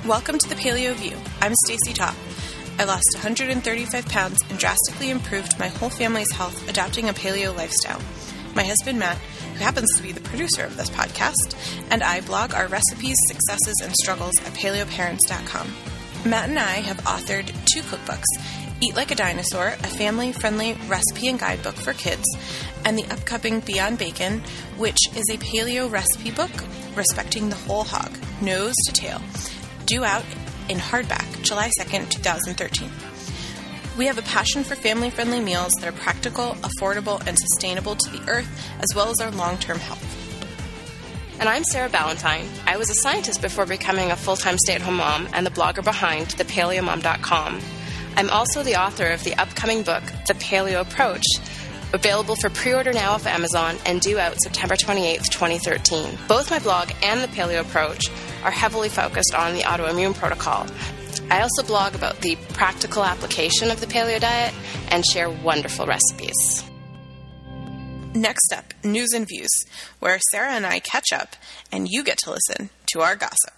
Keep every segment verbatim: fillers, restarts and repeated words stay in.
Welcome to the Paleo View. I'm Stacey Topp. I lost one hundred thirty-five pounds and drastically improved my whole family's health adopting a paleo lifestyle. My husband Matt, who happens to be the producer of this podcast, and I blog our recipes, successes, and struggles at paleo parents dot com. Matt and I have authored two cookbooks, Eat Like a Dinosaur, a family-friendly recipe and guidebook for kids, and the upcoming Beyond Bacon, which is a paleo recipe book respecting the whole hog, nose to tail, due out in hardback July second, twenty thirteen. We have a passion for family-friendly meals that are practical, affordable, and sustainable to the earth, as well as our long-term health. And I'm Sarah Ballantyne. I was a scientist before becoming a full-time stay-at-home mom and the blogger behind the paleo mom dot com. I'm also the author of the upcoming book, The Paleo Approach, available for pre-order now off Amazon and due out September twenty-eighth, twenty thirteen. Both my blog and The Paleo Approach are heavily focused on the autoimmune protocol. I also blog about the practical application of the paleo diet and share wonderful recipes. Next up, News and Views, where Sarah and I catch up and you get to listen to our gossip.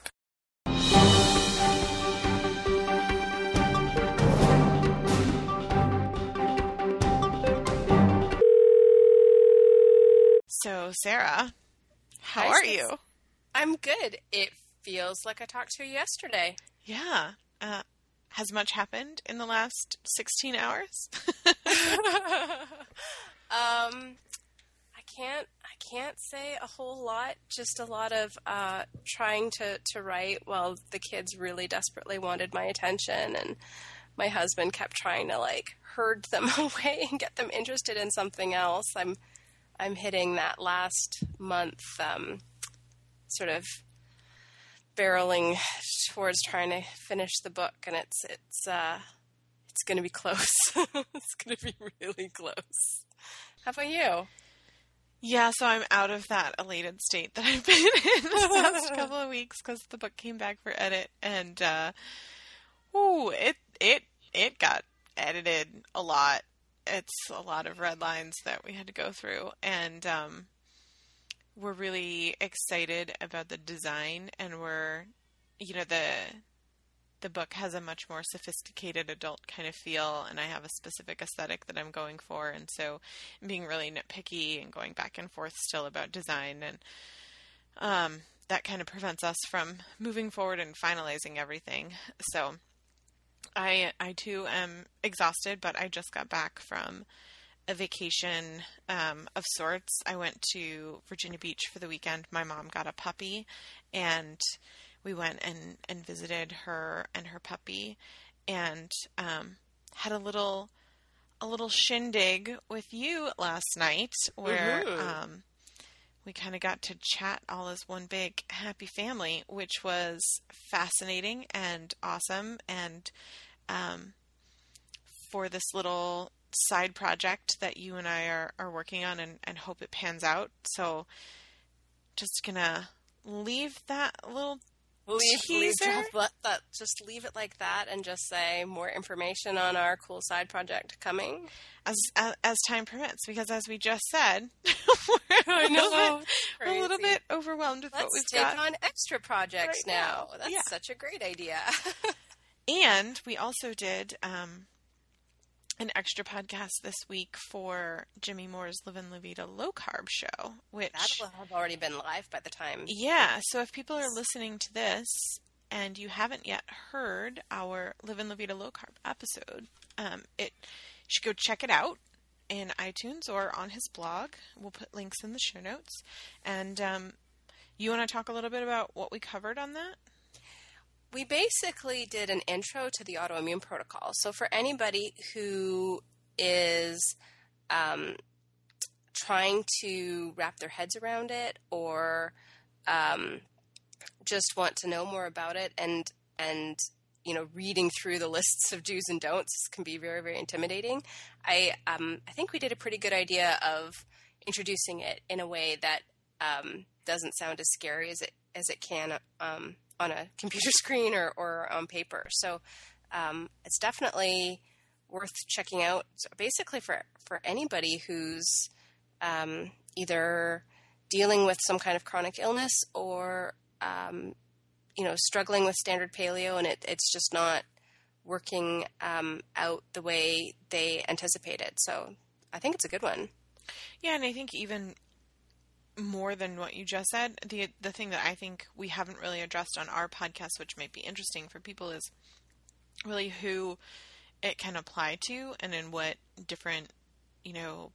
So, Sarah, how Hi, are sis. you? I'm good. It feels like I talked to you yesterday. Yeah. Uh, has much happened in the last sixteen hours? um, I can't. I can't say a whole lot. Just a lot of uh, trying to to write while the kids really desperately wanted my attention, and my husband kept trying to like herd them away and get them interested in something else. I'm I'm hitting that last month, um, sort of barreling towards trying to finish the book, and it's it's uh, it's going to be close. It's going to be really close. How about you? Yeah, so I'm out of that elated state that I've been in the last couple of weeks because the book came back for edit, and uh, ooh, it it it got edited a lot. It's a lot of red lines that we had to go through, and um, we're really excited about the design, and we're, you know, the the book has a much more sophisticated adult kind of feel, and I have a specific aesthetic that I'm going for, and so I'm being really nitpicky and going back and forth still about design, and um, that kind of prevents us from moving forward and finalizing everything. So I, I too am exhausted, but I just got back from a vacation um, of sorts. I went to Virginia Beach for the weekend. My mom got a puppy, and we went and, and visited her and her puppy, and um, had a little a little shindig with you last night, where Mm-hmm. um, we kind of got to chat all as one big happy family, which was fascinating and awesome. And um, for this little side project that you and I are, are working on, and, and hope it pans out. So just gonna leave that little Leave, teaser. leave that, that, just leave it like that, and just say more information on our cool side project coming as, as as time permits, because as we just said, we're, I a little know. bit, we're a little bit overwhelmed with Let's what we've take got. on extra projects right now. now. That's Yeah. such a great idea. And we also did um, an extra podcast this week for Jimmy Moore's Livin' La Vida Low Carb Show, which That will have already been live by the time. yeah. So if people are listening to this and you haven't yet heard our Livin' La Vida Low Carb episode, um, it you should go check it out in iTunes or on his blog. We'll put links in the show notes. And um, you want to talk a little bit about what we covered on that? We basically did an intro to the autoimmune protocol. So for anybody who is um, trying to wrap their heads around it, or um, just want to know more about it, and and you know, reading through the lists of do's and don'ts can be very, very intimidating. I um, I think we did a pretty good idea of introducing it in a way that um, doesn't sound as scary as it as it can um, on a computer screen or, or on paper. So um, it's definitely worth checking out, basically for, for anybody who's um, either dealing with some kind of chronic illness or um, you know, struggling with standard paleo, and it, it's just not working um, out the way they anticipated. So I think it's a good one. Yeah, and I think even more than what you just said, the the thing that I think we haven't really addressed on our podcast, which might be interesting for people, is really who it can apply to and in what different, you know,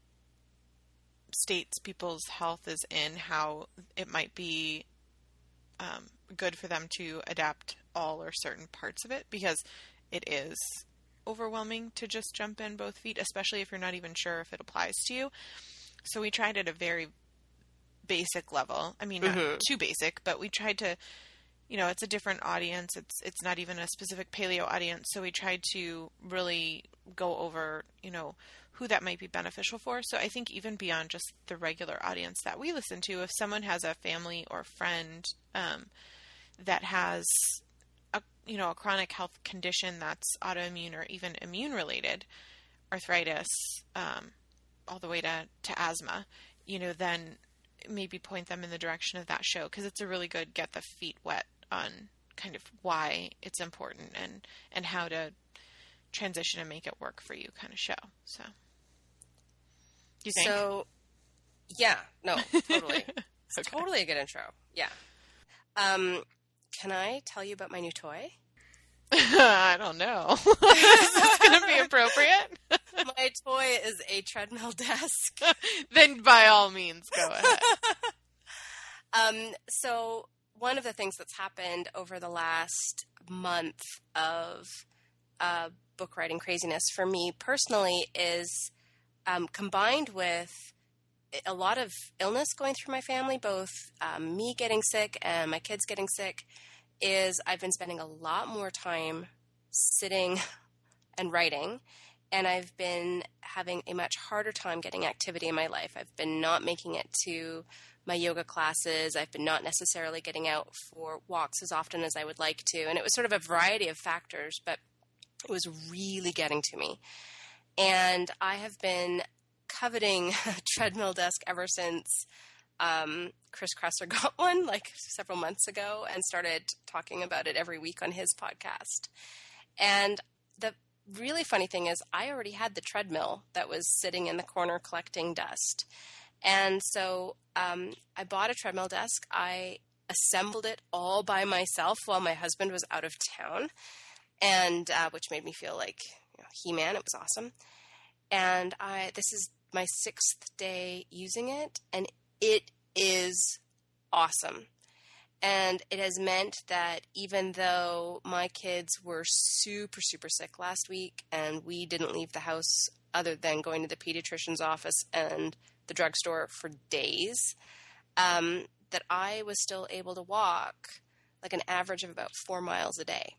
states people's health is in, how it might be um, good for them to adapt all or certain parts of it, because it is overwhelming to just jump in both feet, especially if you're not even sure if it applies to you. So we tried at a very basic level. I mean, not mm-hmm. too basic, but we tried to, you know, it's a different audience. It's it's not even a specific paleo audience. So we tried to really go over, you know, who that might be beneficial for. So I think even beyond just the regular audience that we listen to, if someone has a family or friend um, that has a, you know, a chronic health condition that's autoimmune or even immune related, arthritis, um, all the way to, to asthma, you know, then maybe point them in the direction of that show, because it's a really good get the feet wet on kind of why it's important and, and how to transition and make it work for you kind of show. So, do you think? So, yeah, no, totally. It's okay. Totally a good intro. Yeah. Um, can I tell you about my new toy? I don't know. Is this going to be appropriate? My toy is a treadmill desk. Then by all means, go ahead. um, so one of the things that's happened over the last month of uh, book writing craziness for me personally is um, combined with a lot of illness going through my family, both um, me getting sick and my kids getting sick, is I've been spending a lot more time sitting and writing, and I've been having a much harder time getting activity in my life. I've been not making it to my yoga classes. I've been not necessarily getting out for walks as often as I would like to, and it was sort of a variety of factors, but it was really getting to me. And I have been coveting a treadmill desk ever since Um, Chris Kresser got one like several months ago and started talking about it every week on his podcast. And the really funny thing is I already had the treadmill that was sitting in the corner collecting dust. And so um, I bought a treadmill desk. I assembled it all by myself while my husband was out of town, and uh, which made me feel like, you know, He-Man. It was awesome. And I this is my sixth day using it, and it is awesome. And it has meant that even though my kids were super, super sick last week and we didn't leave the house other than going to the pediatrician's office and the drugstore for days, um, that I was still able to walk like an average of about four miles a day.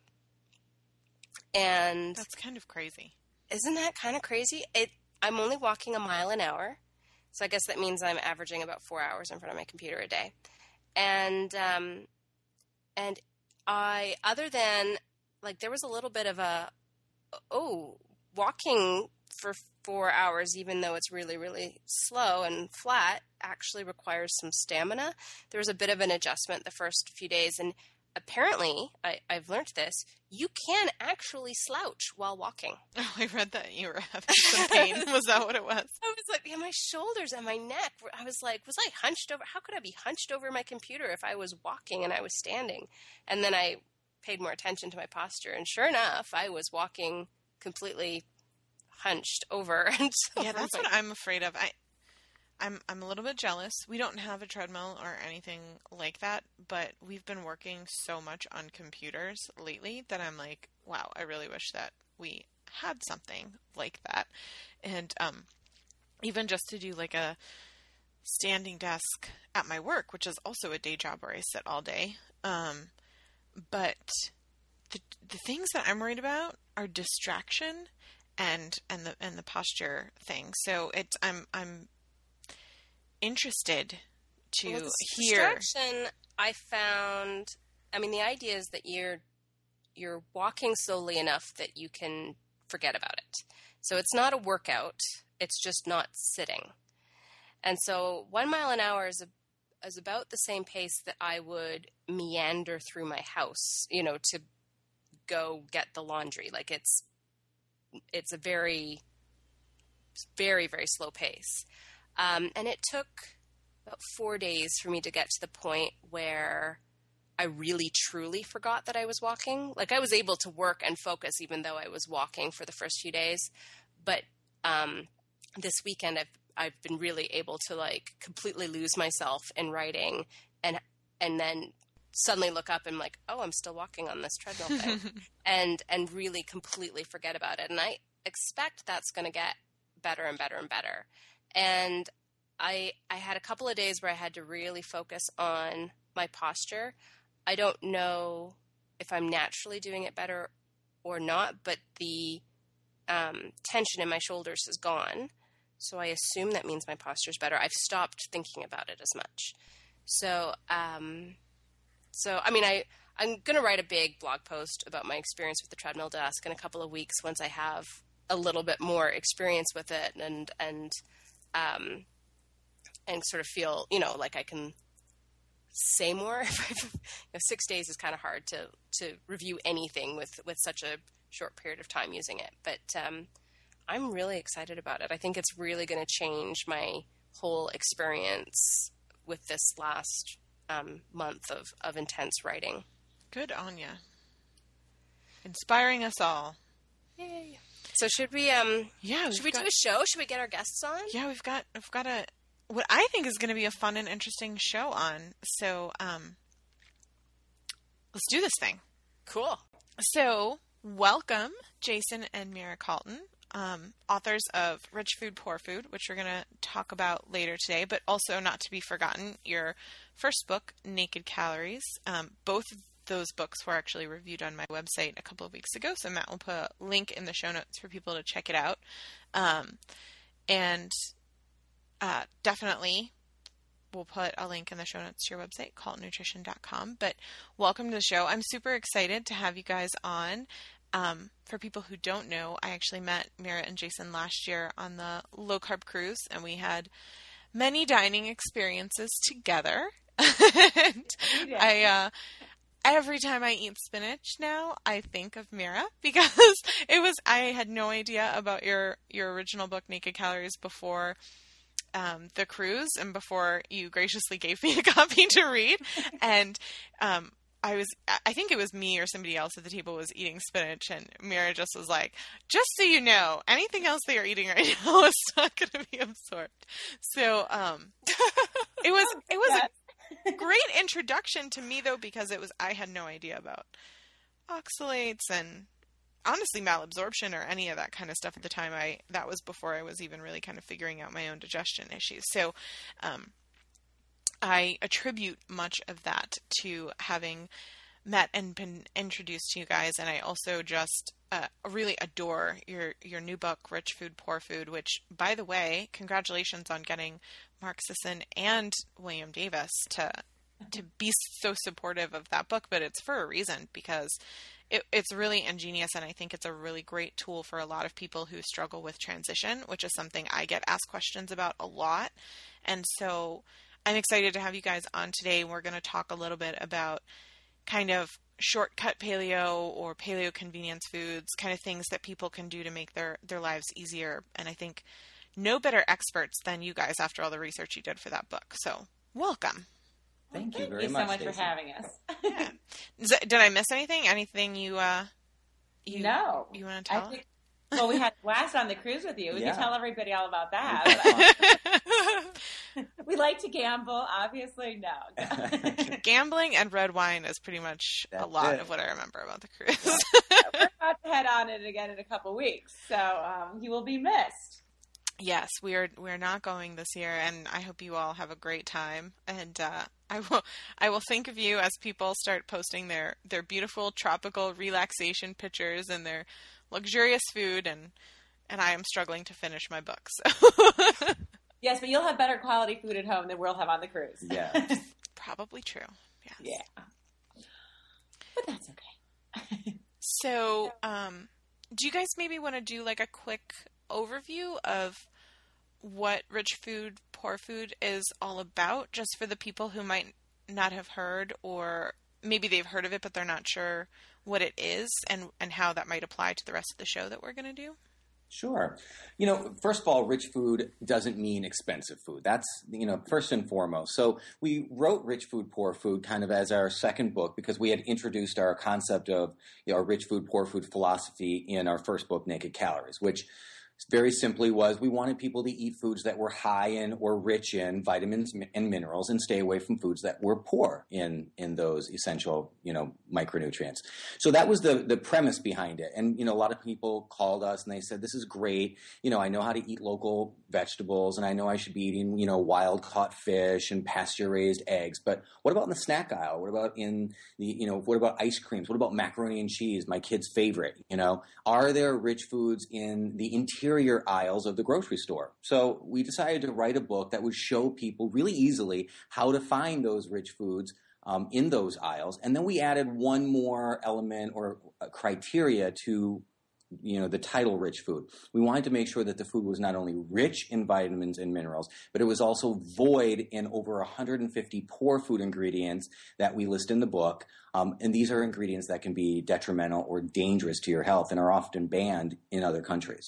And that's kind of crazy. Isn't that kind of crazy? It, I'm only walking a mile an hour. So I guess that means I'm averaging about four hours in front of my computer a day. And, um, and I, other than, like, there was a little bit of a, oh, walking for four hours, even though it's really, really slow and flat, actually requires some stamina. There was a bit of an adjustment the first few days. And apparently, I, I've learned this, you can actually slouch while walking. Oh, I read that you were having some pain. Was that what it was? I was like, yeah, my shoulders and my neck. Were, I was like, was I hunched over? How could I be hunched over my computer if I was walking and I was standing? And then I paid more attention to my posture. And sure enough, I was walking completely hunched over. And yeah, that's what I'm afraid of. I, I'm I'm a little bit jealous. We don't have a treadmill or anything like that, but we've been working so much on computers lately that I'm like, wow, I really wish that we had something like that. And um, even just to do like a standing desk at my work, which is also a day job where I sit all day. Um, but the the things that I'm worried about are distraction and and the and the posture thing. So it's I'm I'm interested to well, hear. Distraction, I found. I mean, the idea is that you're you're walking slowly enough that you can forget about it. So it's not a workout. It's just not sitting. And so one mile an hour is a, is about the same pace that I would meander through my house, you know, to go get the laundry. Like it's, it's a very, very, very slow pace. Um, and it took about four days for me to get to the point where I really truly forgot that I was walking. Like I was able to work and focus even though I was walking for the first few days. But um, this weekend I've I've been really able to like completely lose myself in writing and and then suddenly look up and like, oh, I'm still walking on this treadmill thing and and really completely forget about it. And I expect that's going to get better and better and better. And I I had a couple of days where I had to really focus on my posture. I don't know if I'm naturally doing it better or not, but the um, tension in my shoulders is gone. So I assume that means my posture is better. I've stopped thinking about it as much. So, um, so I mean, I, I'm going to write a big blog post about my experience with the treadmill desk in a couple of weeks once I have a little bit more experience with it and, and, um, and sort of feel, you know, like I can say more. You know, six days is kind of hard to, to review anything with, with such a short period of time using it. But um, I'm really excited about it. I think it's really going to change my whole experience with this last um, month of, of intense writing. Good on ya. Inspiring us all. Yay. So should we, um, yeah, should we got, do a show? Should we get our guests on? Yeah, we've got, we've got a, what I think is going to be a fun and interesting show on. So, um, let's do this thing. Cool. So, welcome, Jason and Mira Calton, um, authors of Rich Food, Poor Food, which we're going to talk about later today, but also not to be forgotten, your first book, Naked Calories. Um, both of those books were actually reviewed on my website a couple of weeks ago, so Matt will put a link in the show notes for people to check it out. Um, and uh, definitely we'll put a link in the show notes to your website, calton nutrition dot com. But welcome to the show. I'm super excited to have you guys on. Um, for people who don't know, I actually met Mira and Jason last year on the low carb cruise, and we had many dining experiences together. and I, uh, every time I eat spinach now, I think of Mira because it was, I had no idea about your, your original book, Naked Calories, before Um, the cruise and before you graciously gave me a copy to read. And um, I was, I think it was me or somebody else at the table was eating spinach, and Mira just was like, just so you know, anything else that you're eating right now is not going to be absorbed. So um, it was, it was a great introduction to me though, because it was, I had no idea about oxalates and honestly malabsorption or any of that kind of stuff at the time. I that was before I was even really kind of figuring out my own digestion issues. So um, I attribute much of that to having met and been introduced to you guys, and I also just uh, really adore your your new book, Rich Food, Poor Food, which, by the way, congratulations on getting Mark Sisson and William Davis to to be so supportive of that book. But it's for a reason, because It, it's really ingenious, and I think it's a really great tool for a lot of people who struggle with transition, which is something I get asked questions about a lot. And so I'm excited to have you guys on today. We're going to talk a little bit about kind of shortcut paleo or paleo convenience foods, kind of things that people can do to make their, their lives easier. And I think no better experts than you guys after all the research you did for that book. So welcome. Thank you Thank very you much, so much Stacey. for having us. Yeah. That, did I miss anything? Anything you, uh, you, no. you want to I tell? think, well, we had a blast on the cruise with you. We Yeah. can tell everybody all about that. We like to gamble, obviously. No. Gambling and red wine is pretty much a That's lot it. of what I remember about the cruise. We're about to head on it again in a couple weeks, so um, you will be missed. Yes, we are. We're not going this year, and I hope you all have a great time. And uh, I will. I will think of you as people start posting their their beautiful tropical relaxation pictures and their luxurious food, and and I am struggling to finish my book. So Yes, but you'll have better quality food at home than we'll have on the cruise. Yeah. probably true. Yes. Yeah. But that's okay. So, um, do you guys maybe want to do like a quick overview of what Rich Food, Poor Food is all about, just for the people who might not have heard, or maybe they've heard of it, but they're not sure what it is and, and how that might apply to the rest of the show that we're going to do? Sure. You know, first of all, rich food doesn't mean expensive food. That's, you know, first and foremost. So we wrote Rich Food, Poor Food kind of as our second book because we had introduced our concept of, you know, our rich food, poor food philosophy in our first book, Naked Calories, which very simply was we wanted people to eat foods that were high in or rich in vitamins and minerals and stay away from foods that were poor in in those essential, you know, micronutrients. So that was the the premise behind it. And, you know, a lot of people called us and they said, this is great. You know, I know how to eat local vegetables and I know I should be eating, you know, wild caught fish and pasture raised eggs. But what about in the snack aisle? What about in the, you know, what about ice creams? What about macaroni and cheese, my kid's favorite? You know, are there rich foods in the interior aisles of the grocery store? So we decided to write a book that would show people really easily how to find those rich foods um, in those aisles. And then we added one more element or criteria to, you know, the title Rich Food. We wanted to make sure that the food was not only rich in vitamins and minerals, but it was also void in over one hundred fifty poor food ingredients that we list in the book. Um, and these are ingredients that can be detrimental or dangerous to your health and are often banned in other countries.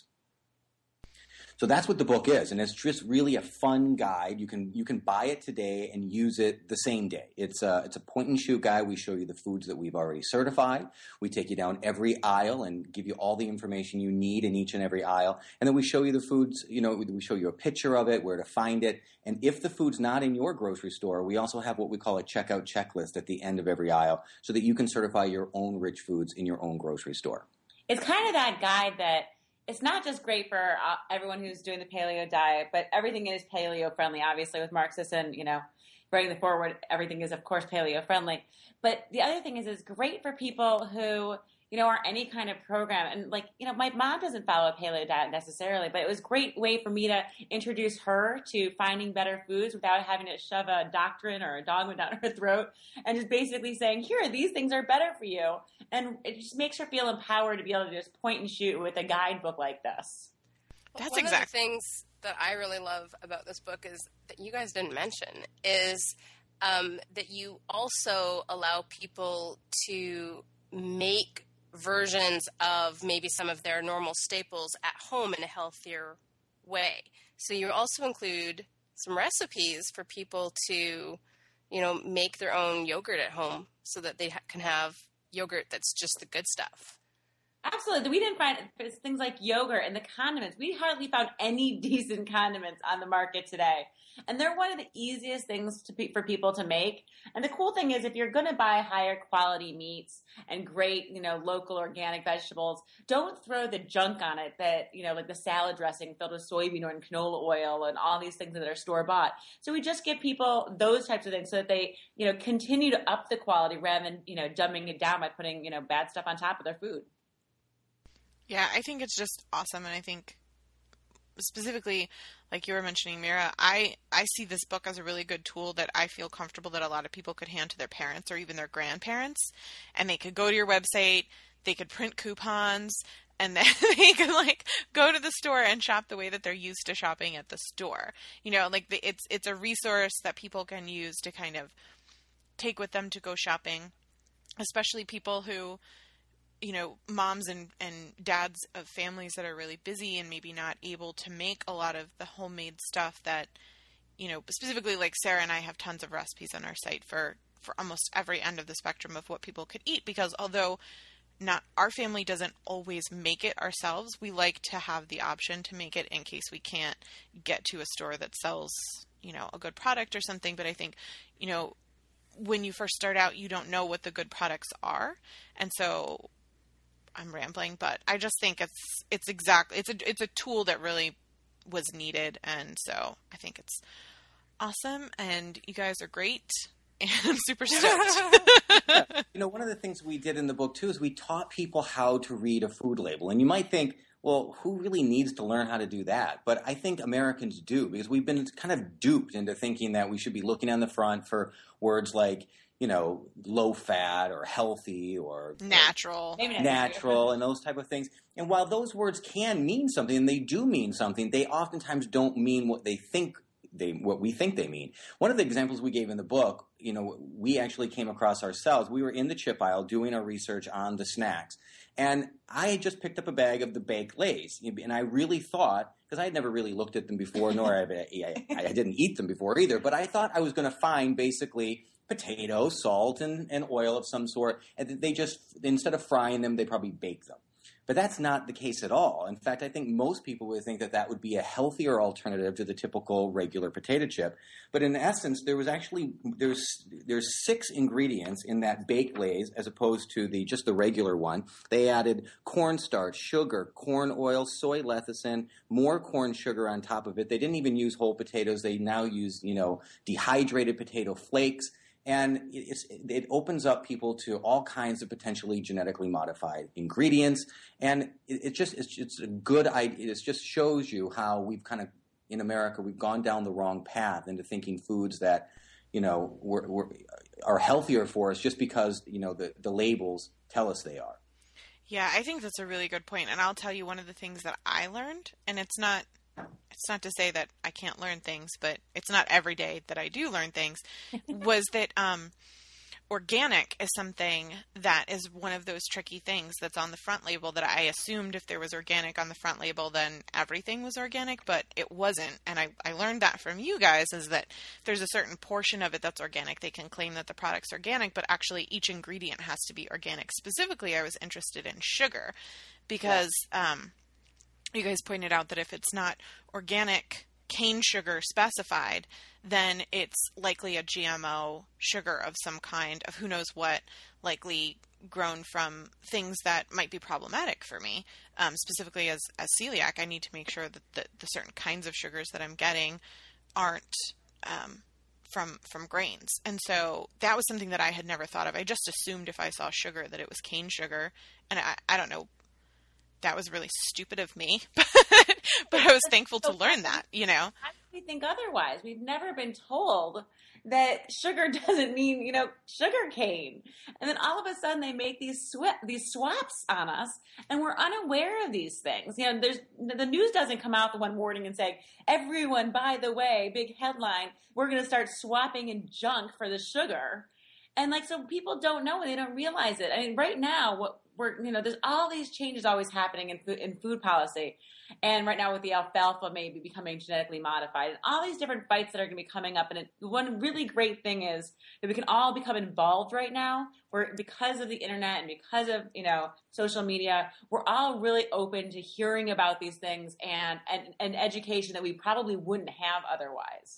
So that's what the book is, and it's just really a fun guide. You can you can buy it today and use it the same day. It's a, it's a point-and-shoot guide. We show you the foods that we've already certified. We take you down every aisle and give you all the information you need in each and every aisle. And then we show you the foods, you know, we show you a picture of it, where to find it. And if the food's not in your grocery store, we also have what we call a checkout checklist at the end of every aisle so that you can certify your own rich foods in your own grocery store. It's kind of that guide that it's not just great for uh, everyone who's doing the paleo diet, but everything is paleo friendly. Obviously, with Marxist and, you know, bringing the forward, everything is, of course, paleo friendly. But the other thing is, it's great for people who, you know, are any kind of program. And like, you know, my mom doesn't follow a paleo diet necessarily, but it was a great way for me to introduce her to finding better foods without having to shove a doctrine or a dogma down her throat and just basically saying, here, these things are better for you. And it just makes her feel empowered to be able to just point and shoot with a guidebook like this. That's One exactly of the things that I really love about this book is that you guys didn't mention is um, that you also allow people to make versions of maybe some of their normal staples at home in a healthier way. So you also include some recipes for people to, you know, make their own yogurt at home so that they ha- can have yogurt that's just the good stuff. Absolutely. We didn't find things like yogurt and the condiments. We hardly found any decent condiments on the market today. And they're one of the easiest things to be, for people to make. And the cool thing is if you're going to buy higher quality meats and great, you know, local organic vegetables, don't throw the junk on it that, you know, like the salad dressing filled with soybean oil and canola oil and all these things that are store bought. So we just give people those types of things so that they, you know, continue to up the quality rather than, you know, dumbing it down by putting, you know, bad stuff on top of their food. Yeah, I think it's just awesome. And I think specifically, like you were mentioning, Mira, I, I see this book as a really good tool that I feel comfortable that a lot of people could hand to their parents or even their grandparents. And they could go to your website, they could print coupons, and then they could like go to the store and shop the way that they're used to shopping at the store. You know, like the, it's it's a resource that people can use to kind of take with them to go shopping, especially people who, you know, moms and, and dads of families that are really busy and maybe not able to make a lot of the homemade stuff that, you know, specifically like Sarah and I have tons of recipes on our site for, for almost every end of the spectrum of what people could eat, because although not our family doesn't always make it ourselves, we like to have the option to make it in case we can't get to a store that sells, you know, a good product or something. But I think, you know, when you first start out, you don't know what the good products are. And so I'm rambling, but I just think it's it's exactly it's a it's a tool that really was needed, and so I think it's awesome. And you guys are great, and I'm super stoked. Yeah. You know, one of the things we did in the book too is we taught people how to read a food label, and you might think, well, who really needs to learn how to do that? But I think Americans do, because we've been kind of duped into thinking that we should be looking on the front for words like, you know, low fat or healthy or natural, Maybe natural and those type of things. And while those words can mean something, and they do mean something, they oftentimes don't mean what they think they what we think they mean. One of the examples we gave in the book, you know, we actually came across ourselves. We were in the chip aisle doing our research on the snacks, and I had just picked up a bag of the baked Lay's, and I really thought, because I had never really looked at them before, nor I, I, I didn't eat them before either, but I thought I was going to find basically potato, salt, and, and oil of some sort, and they just, instead of frying them, they probably bake them. But that's not the case at all. In fact, I think most people would think that that would be a healthier alternative to the typical regular potato chip. But in essence, there was actually there's there's six ingredients in that baked Lay's as opposed to the just the regular one. They added cornstarch, sugar, corn oil, soy lecithin, more corn sugar on top of it. They didn't even use whole potatoes. They now use, you know, dehydrated potato flakes. And it's, it opens up people to all kinds of potentially genetically modified ingredients. And it, it just it's, it's a good idea. It just shows you how we've kind of, in America, we've gone down the wrong path into thinking foods that, you know, we're, we're, are healthier for us just because, you know, the, the labels tell us they are. Yeah, I think that's a really good point. And I'll tell you one of the things that I learned, and it's not it's not to say that I can't learn things, but it's not every day that I do learn things, was that um, organic is something that is one of those tricky things that's on the front label that I assumed if there was organic on the front label, then everything was organic, but it wasn't. And I, I learned that from you guys, is that there's a certain portion of it that's organic. They can claim that the product's organic, but actually each ingredient has to be organic. Specifically, I was interested in sugar because yeah. um, you guys pointed out that if it's not organic cane sugar specified, then it's likely a G M O sugar of some kind, of who knows what, likely grown from things that might be problematic for me. Um, specifically as, as celiac, I need to make sure that the, the certain kinds of sugars that I'm getting aren't um, from from grains. And so that was something that I had never thought of. I just assumed if I saw sugar that it was cane sugar. And I, I don't know, that was really stupid of me, but, but I was thankful to learn that, you know. How do we think otherwise? We've never been told that sugar doesn't mean, you know, sugar cane. And then all of a sudden they make these sw- these swaps on us, and we're unaware of these things. You know, there's the news doesn't come out the one morning and say, everyone, by the way, big headline, we're going to start swapping in junk for the sugar. And like, so people don't know and they don't realize it. I mean, right now, what we're, you know, there's all these changes always happening in food, in food policy. And right now with the alfalfa maybe becoming genetically modified and all these different fights that are going to be coming up. And it, one really great thing is that we can all become involved right now. We're, because of the internet and because of, you know, social media, we're all really open to hearing about these things and, and, and education that we probably wouldn't have otherwise.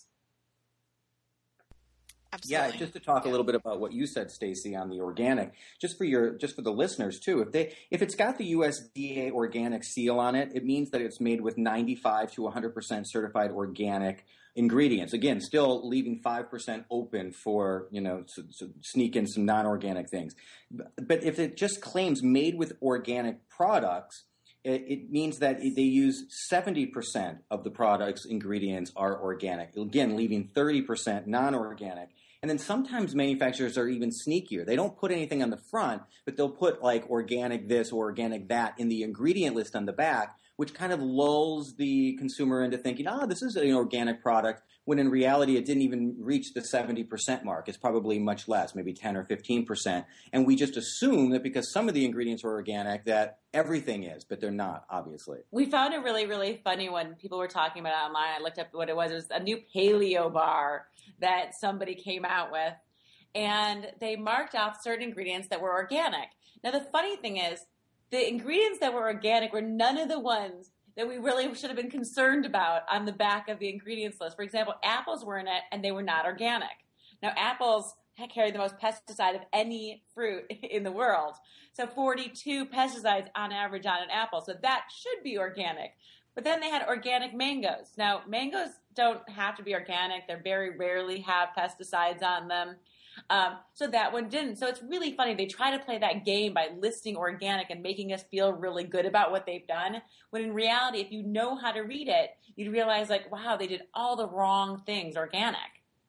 Absolutely. Yeah, just to talk yeah. a little bit about what you said, Stacey, on the organic, just for your, just for the listeners too. If they, if it's got the U S D A organic seal on it, it means that it's made with ninety-five to one hundred percent certified organic ingredients. Again, still leaving five percent open for, you know, to, to sneak in some non-organic things. But if it just claims made with organic products, it, it means that they use seventy percent of the product's ingredients are organic. Again, leaving thirty percent non-organic. And then sometimes manufacturers are even sneakier. They don't put anything on the front, but they'll put like organic this or organic that in the ingredient list on the back, which kind of lulls the consumer into thinking, oh, this is an organic product, when in reality it didn't even reach the seventy percent mark. It's probably much less, maybe ten or fifteen percent. And we just assume that because some of the ingredients are organic that everything is, but they're not, obviously. We found it really, really funny when people were talking about it online. I looked up what it was. It was a new paleo bar that somebody came out with, and they marked off certain ingredients that were organic. Now, the funny thing is, the ingredients that were organic were none of the ones that we really should have been concerned about on the back of the ingredients list. For example, apples were in it, and they were not organic. Now, apples carry the most pesticide of any fruit in the world. So forty-two pesticides on average on an apple. So that should be organic. But then they had organic mangoes. Now, mangoes don't have to be organic. They very rarely have pesticides on them. Um, so that one didn't. So it's really funny. They try to play that game by listing organic and making us feel really good about what they've done. When in reality, if you know how to read it, you'd realize like, wow, they did all the wrong things organic.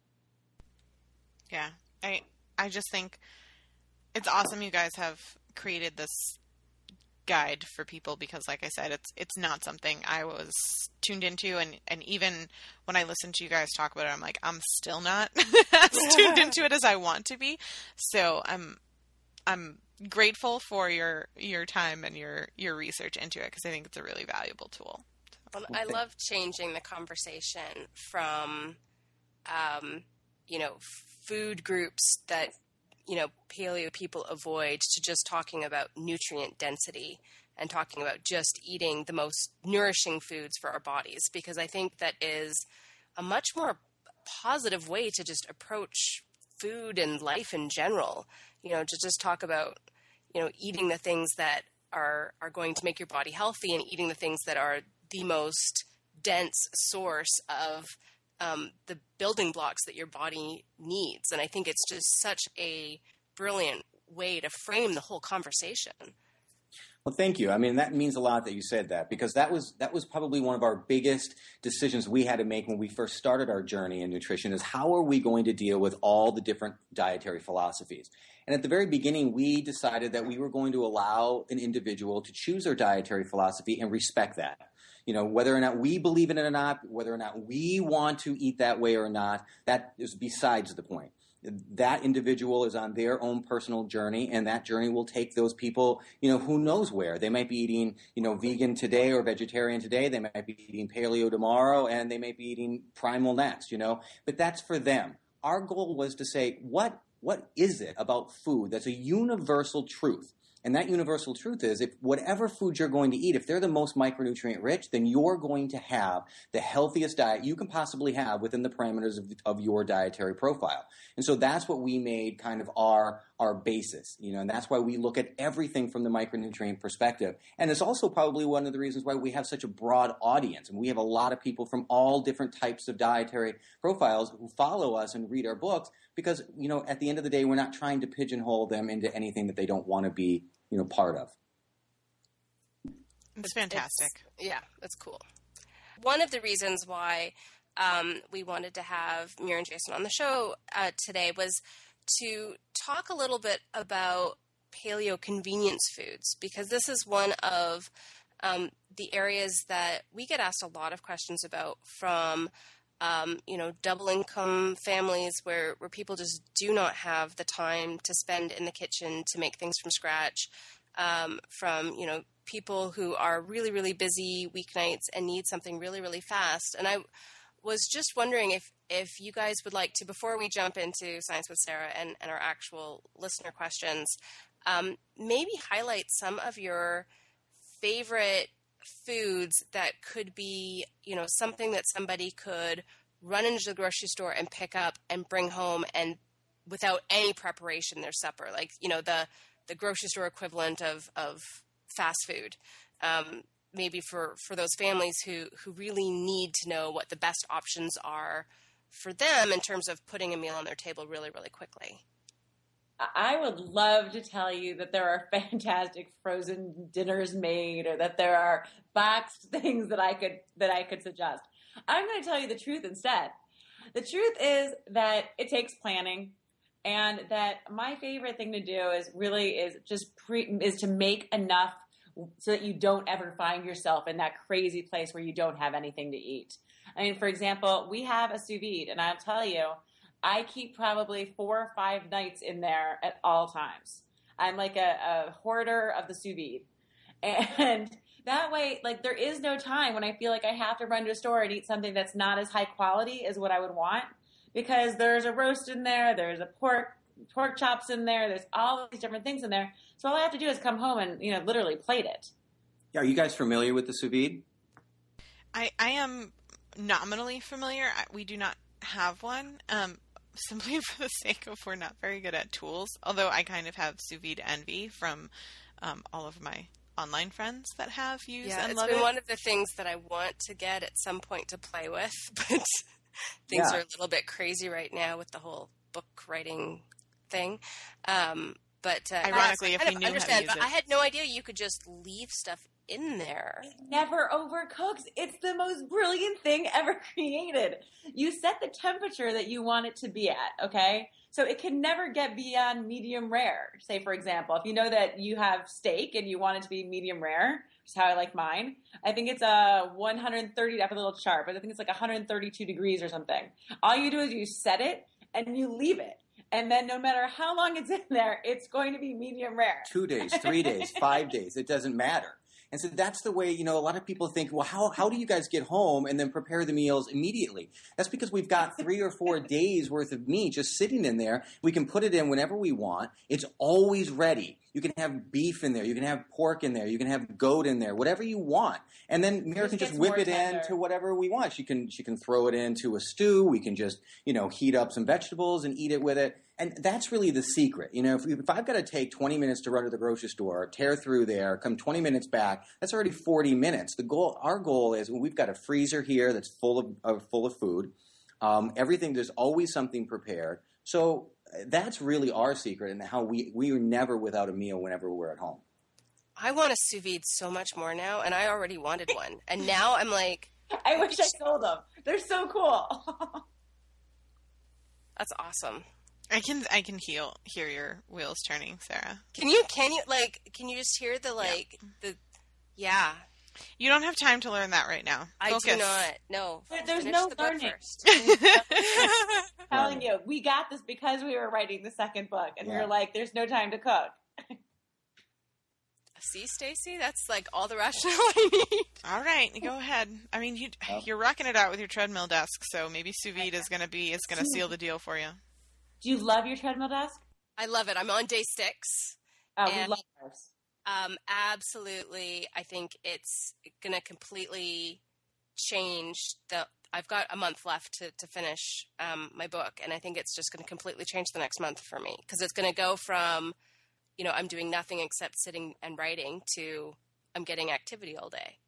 Yeah. I I just think it's awesome you guys have created this guide for people because, like I said, it's it's not something I was tuned into, and, and even when I listen to you guys talk about it, I'm like, I'm still not as tuned into it as I want to be. So I'm I'm grateful for your your time and your your research into it because I think it's a really valuable tool. Well, I love changing the conversation from, um, you know, food groups that, you know, paleo people avoid to just talking about nutrient density and talking about just eating the most nourishing foods for our bodies, because I think that is a much more positive way to just approach food and life in general, you know, to just talk about, you know, eating the things that are, are going to make your body healthy and eating the things that are the most dense source of um, the building blocks that your body needs. And I think it's just such a brilliant way to frame the whole conversation. Well, thank you. I mean, that means a lot that you said that, because that was that was probably one of our biggest decisions we had to make when we first started our journey in nutrition, is how are we going to deal with all the different dietary philosophies? And at the very beginning, we decided that we were going to allow an individual to choose their dietary philosophy and respect that. You know, whether or not we believe in it or not, whether or not we want to eat that way or not, that is besides the point. That individual is on their own personal journey, and that journey will take those people, you know, who knows where. They might be eating, you know, vegan today or vegetarian today. They might be eating paleo tomorrow, and they might be eating primal next, you know. But that's for them. Our goal was to say, what what is it about food that's a universal truth? And that universal truth is, if whatever food you're going to eat, if they're the most micronutrient rich, then you're going to have the healthiest diet you can possibly have within the parameters of, of your dietary profile. And so that's what we made kind of our our basis, you know, and that's why we look at everything from the micronutrient perspective. And it's also probably one of the reasons why we have such a broad audience. And we have a lot of people from all different types of dietary profiles who follow us and read our books because, you know, at the end of the day, we're not trying to pigeonhole them into anything that they don't want to be, you know, part of. It's fantastic. It's, yeah, that's cool. One of the reasons why um, we wanted to have Mira and Jason on the show uh, today was to talk a little bit about paleo convenience foods, because this is one of um, the areas that we get asked a lot of questions about from Um, you know, double income families where, where people just do not have the time to spend in the kitchen to make things from scratch, um, from, you know, people who are really, really busy weeknights and need something really, really fast. And I was just wondering if, if you guys would like to, before we jump into Science with Sarah and, and our actual listener questions, um, maybe highlight some of your favorite foods that could be, you know, something that somebody could run into the grocery store and pick up and bring home, and without any preparation, their supper, like, you know, the, the grocery store equivalent of, of fast food. Um, maybe for, for those families who, who really need to know what the best options are for them in terms of putting a meal on their table really, really quickly. I would love to tell you that there are fantastic frozen dinners made, or that there are boxed things that I could that I could suggest. I'm going to tell you the truth instead. The truth is that it takes planning, and that my favorite thing to do is really is just pre, is to make enough so that you don't ever find yourself in that crazy place where you don't have anything to eat. I mean, for example, we have a sous vide, and I'll tell you, I keep probably four or five nights in there at all times. I'm like a, a hoarder of the sous vide. And that way, like, there is no time when I feel like I have to run to a store and eat something that's not as high quality as what I would want, because there's a roast in there, there's a pork pork chops in there, there's all these different things in there. So all I have to do is come home and, you know, literally plate it. Are you guys familiar with the sous vide? I, I am nominally familiar. I, we do not have one. Um, simply for the sake of we're not very good at tools, although I kind of have sous vide envy from um, all of my online friends that have used yeah, and it's love been it. one of the things that I want to get at some point to play with, but things Yeah. are a little bit crazy right now with the whole book writing thing. Um, but uh, Ironically, I if kind we of knew how to understand, use but it. I had no idea you could just leave stuff in there. It never overcooks. It's the most brilliant thing ever created. You set the temperature that you want it to be at, okay? So it can never get beyond medium rare. Say, for example, if you know that you have steak and you want it to be medium rare, which is how I like mine, I think it's a one hundred thirty, I have a little chart, but I think it's like one hundred thirty-two degrees or something. All you do is you set it and you leave it. And then no matter how long it's in there, it's going to be medium rare. Two days, three days, five days. It doesn't matter. And so that's the way, you know, a lot of people think, well, how, how do you guys get home and then prepare the meals immediately? That's because we've got three or four days worth of meat just sitting in there. We can put it in whenever we want. It's always ready. You can have beef in there. You can have pork in there. You can have goat in there, whatever you want. And then Mira can just whip it into whatever we want. She can, she can throw it into a stew. We can just, you know, heat up some vegetables and eat it with it. And that's really the secret. You know, if, if I've got to take twenty minutes to run to the grocery store, tear through there, come twenty minutes back, that's already forty minutes. The goal, our goal is we've got a freezer here that's full of uh, full of food. Um, everything, there's always something prepared. So that's really our secret, and how we we are never without a meal whenever we're at home. I want a sous vide so much more now, and I already wanted one, and now I'm like, I wish I sold them. They're so cool. That's awesome. I can I can hear hear your wheels turning, Sarah. Can you can you like can you just hear the like yeah. the yeah. You don't have time to learn that right now. I Focus. do not. No. There, there's Finish no the learning. First. I'm telling you, we got this because we were writing the second book, and yeah. we were like, "There's no time to cook." See, Stacey, that's like all the rationale I need. All right, go ahead. I mean, you, you're rocking it out with your treadmill desk, so maybe sous vide is going to be is going to seal the deal for you. Do you love your treadmill desk? I love it. I'm on day six. Oh, and, we love ours. Um, absolutely. I think it's going to completely change the. I've got a month left to, to finish um, my book, and I think it's just going to completely change the next month for me, because it's going to go from, you know, I'm doing nothing except sitting and writing to I'm getting activity all day.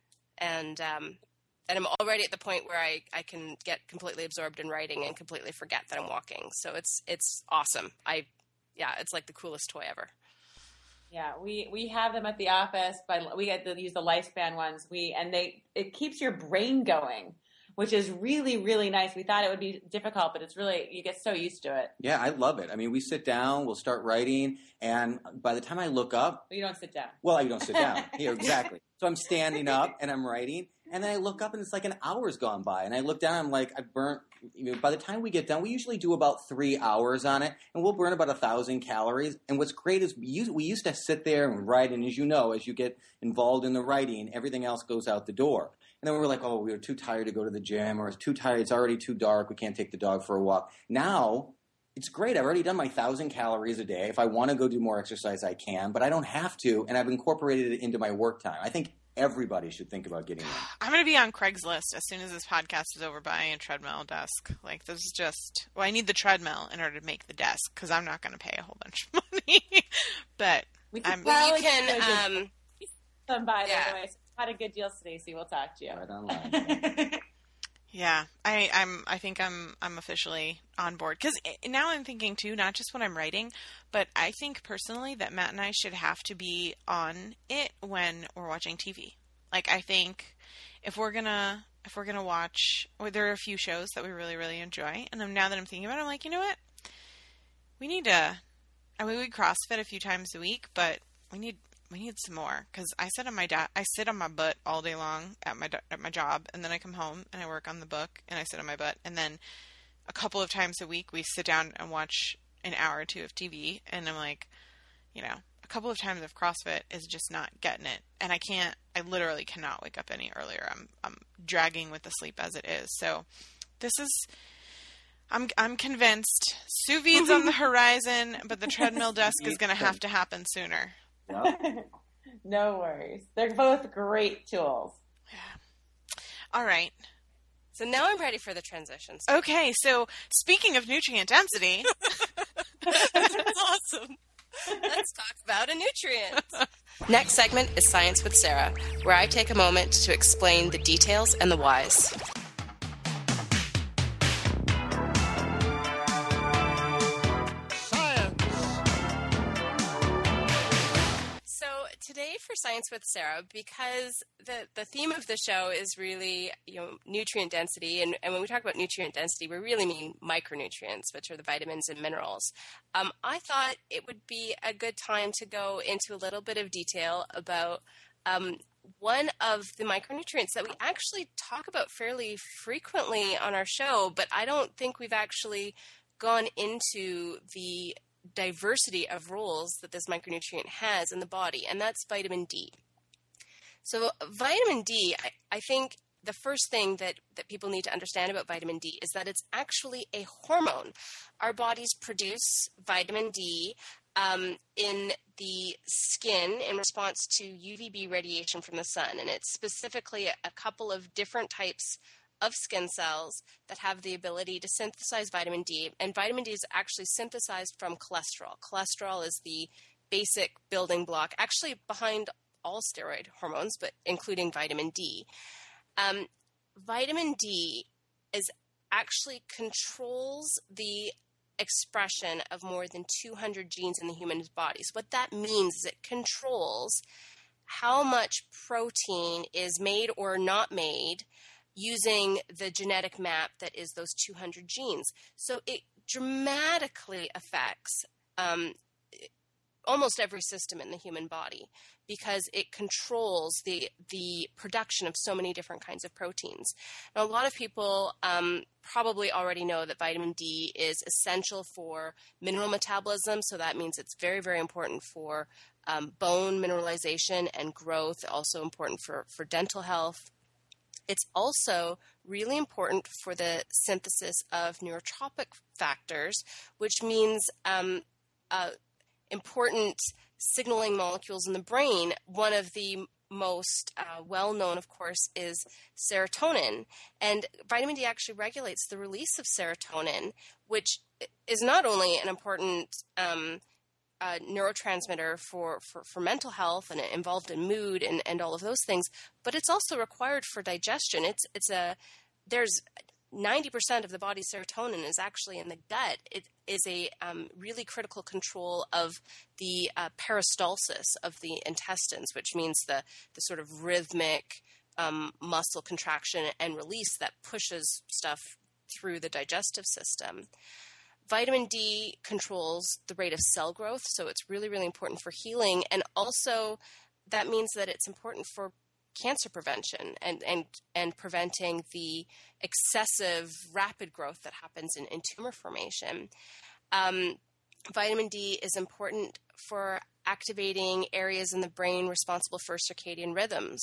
And um, and I'm already at the point where I, I can get completely absorbed in writing and completely forget that I'm walking. So it's it's awesome. I yeah, it's like the coolest toy ever. Yeah, we, we have them at the office, but we get to use the Lifespan ones. We and they it keeps your brain going, which is really, really nice. We thought it would be difficult, but it's really, you get so used to it. Yeah, I love it. I mean, we sit down, we'll start writing, and by the time I look up... You don't sit down. Well, you don't sit down. Yeah, exactly. So I'm standing up, and I'm writing, and then I look up, and it's like an hour's gone by, and I look down, and I'm like, I've burnt... You know, by the time we get done, we usually do about three hours on it, and we'll burn about a thousand calories. And what's great is we used, we used to sit there and write, and as you know, as you get involved in the writing, everything else goes out the door. And then we were like, oh, we were too tired to go to the gym, or it's too tired, it's already too dark, we can't take the dog for a walk. Now, it's great. I've already done my thousand calories a day. If I want to go do more exercise, I can, but I don't have to, and I've incorporated it into my work time. I think everybody should think about getting one. I'm going to be on Craigslist as soon as this podcast is over, buying a treadmill desk. Like, this is just... Well, I need the treadmill in order to make the desk, because I'm not going to pay a whole bunch of money. But we I'm... Well, you can... Um, some by yeah. the way. So had a good deal, Stacey. We'll talk to you. Right online. Yeah, I, I'm. I think I'm. I'm officially on board, because now I'm thinking too, not just when I'm writing, but I think personally that Matt and I should have to be on it when we're watching T V. Like, I think if we're gonna if we're gonna watch, or there are a few shows that we really really enjoy, and then now that I'm thinking about it, I'm like, you know what, we need to. I mean, we CrossFit a few times a week, but we need. We need some more, because I sit on my da- I sit on my butt all day long at my at my job, and then I come home and I work on the book and I sit on my butt, and then a couple of times a week we sit down and watch an hour or two of T V, and I'm like, you know, a couple of times of CrossFit is just not getting it, and I can't, I literally cannot wake up any earlier. I'm I'm dragging with the sleep as it is. So this is. I'm I'm convinced sous vide's on the horizon, but the treadmill desk is going to have to happen sooner. Yep. No worries. They're both great tools. Yeah. All right. So now I'm ready for the transitions. Okay, so speaking of nutrient density. That's awesome. Let's talk about a nutrient. Next segment is Science with Sarah, where I take a moment to explain the details and the whys. Today for Science with Sarah because the, the theme of the show is really, you know, nutrient density. And, and when we talk about nutrient density, we really mean micronutrients, which are the vitamins and minerals. Um, I thought it would be a good time to go into a little bit of detail about um, one of the micronutrients that we actually talk about fairly frequently on our show, but I don't think we've actually gone into the diversity of roles that this micronutrient has in the body, and that's vitamin D. So vitamin D, I, I think the first thing that, that people need to understand about vitamin D is that it's actually a hormone. Our bodies produce vitamin D um, in the skin in response to U V B radiation from the sun, and it's specifically a, a couple of different types of skin cells that have the ability to synthesize vitamin D, and vitamin D is actually synthesized from cholesterol. Cholesterol is the basic building block, actually behind all steroid hormones, but including vitamin D. Um, vitamin D is actually controls the expression of more than two hundred genes in the human body. So what that means is it controls how much protein is made or not made using the genetic map that is those two hundred genes. So it dramatically affects um, almost every system in the human body because it controls the the production of so many different kinds of proteins. Now, a lot of people um, probably already know that vitamin D is essential for mineral metabolism, so that means it's very, very important for um, bone mineralization and growth, also important for, for dental health. It's also really important for the synthesis of neurotropic factors, which means um, uh, important signaling molecules in the brain. One of the most uh, well-known, of course, is serotonin. And vitamin D actually regulates the release of serotonin, which is not only an important um, uh, neurotransmitter for, for, for mental health and involved in mood and, and all of those things, but it's also required for digestion. It's it's a there's ninety percent of the body's serotonin is actually in the gut. It is a um, really critical control of the uh, peristalsis of the intestines, which means the, the sort of rhythmic um, muscle contraction and release that pushes stuff through the digestive system. Vitamin D controls the rate of cell growth, so it's really, really important for healing. And also that means that it's important for cancer prevention and, and, and preventing the excessive rapid growth that happens in, in tumor formation. Um, vitamin D is important for activating areas in the brain responsible for circadian rhythms.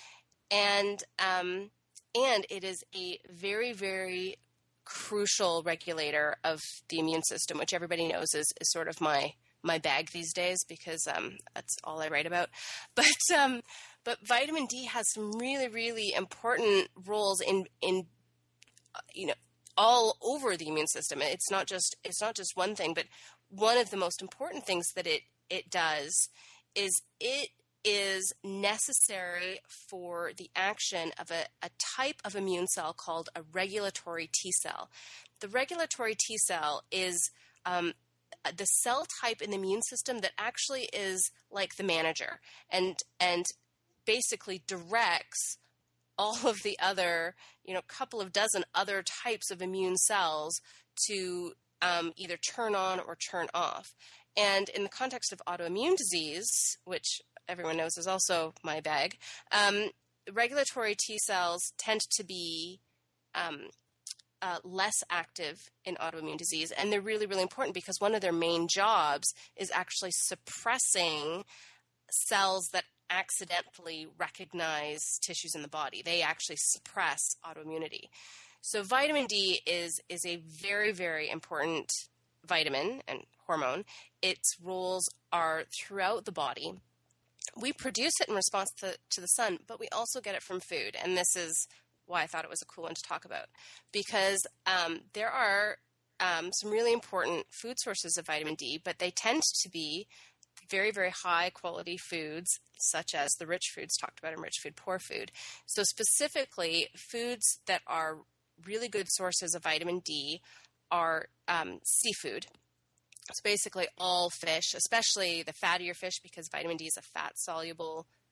And, um, and it is a very, very crucial regulator of the immune system, which everybody knows is, is sort of my my bag these days because um, that's all I write about. But um, but vitamin D has some really, really important roles in in uh, you know all over the immune system. It's not just it's not just one thing, but one of the most important things that it it does is it is necessary for the action of a, a type of immune cell called a regulatory T cell. The regulatory T cell is um, the cell type in the immune system that actually is like the manager and and basically directs all of the other, you know, couple of dozen other types of immune cells to um, either turn on or turn off. And in the context of autoimmune disease, which everyone knows is also my bag, um, regulatory T cells tend to be um, uh, less active in autoimmune disease. And they're really, really important because one of their main jobs is actually suppressing cells that accidentally recognize tissues in the body. They actually suppress autoimmunity. So vitamin D is, is a very, very important vitamin and hormone. Its roles are throughout the body. We produce it in response to, to the sun, but we also get it from food. And this is why I thought it was a cool one to talk about. Because um, there are um, some really important food sources of vitamin D, but they tend to be very, very high quality foods, such as the rich foods talked about in Rich Food, Poor Food. So specifically, foods that are really good sources of vitamin D are um, seafood. So basically all fish, especially the fattier fish, because vitamin D is a fat-soluble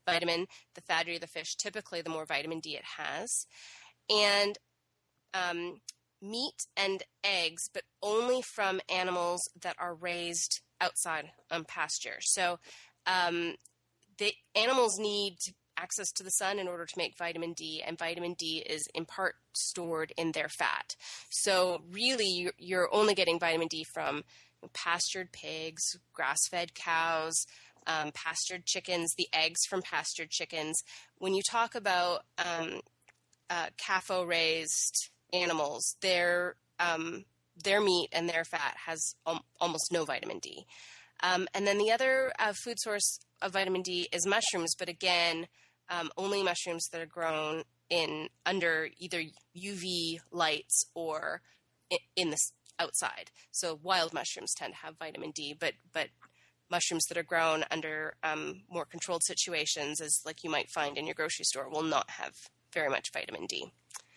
vitamin. The fattier the fish, typically the more vitamin D it has. And um, meat and eggs, but only from animals that are raised outside on pasture. So um, the animals need access to the sun in order to make vitamin D, and vitamin D is in part stored in their fat. So really, you're, you're only getting vitamin D from pastured pigs, grass-fed cows, um, pastured chickens, the eggs from pastured chickens. When you talk about um, uh, C A F O-raised animals, their um, their meat and their fat has al- almost no vitamin D. Um, and then the other uh, food source of vitamin D is mushrooms, but again, um, only mushrooms that are grown in under either U V lights or in, in the outside. So wild mushrooms tend to have vitamin D, but but mushrooms that are grown under um, more controlled situations, as like you might find in your grocery store, will not have very much vitamin D.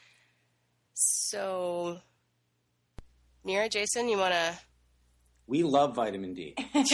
So, Mira, Jason, you want to? We love vitamin D.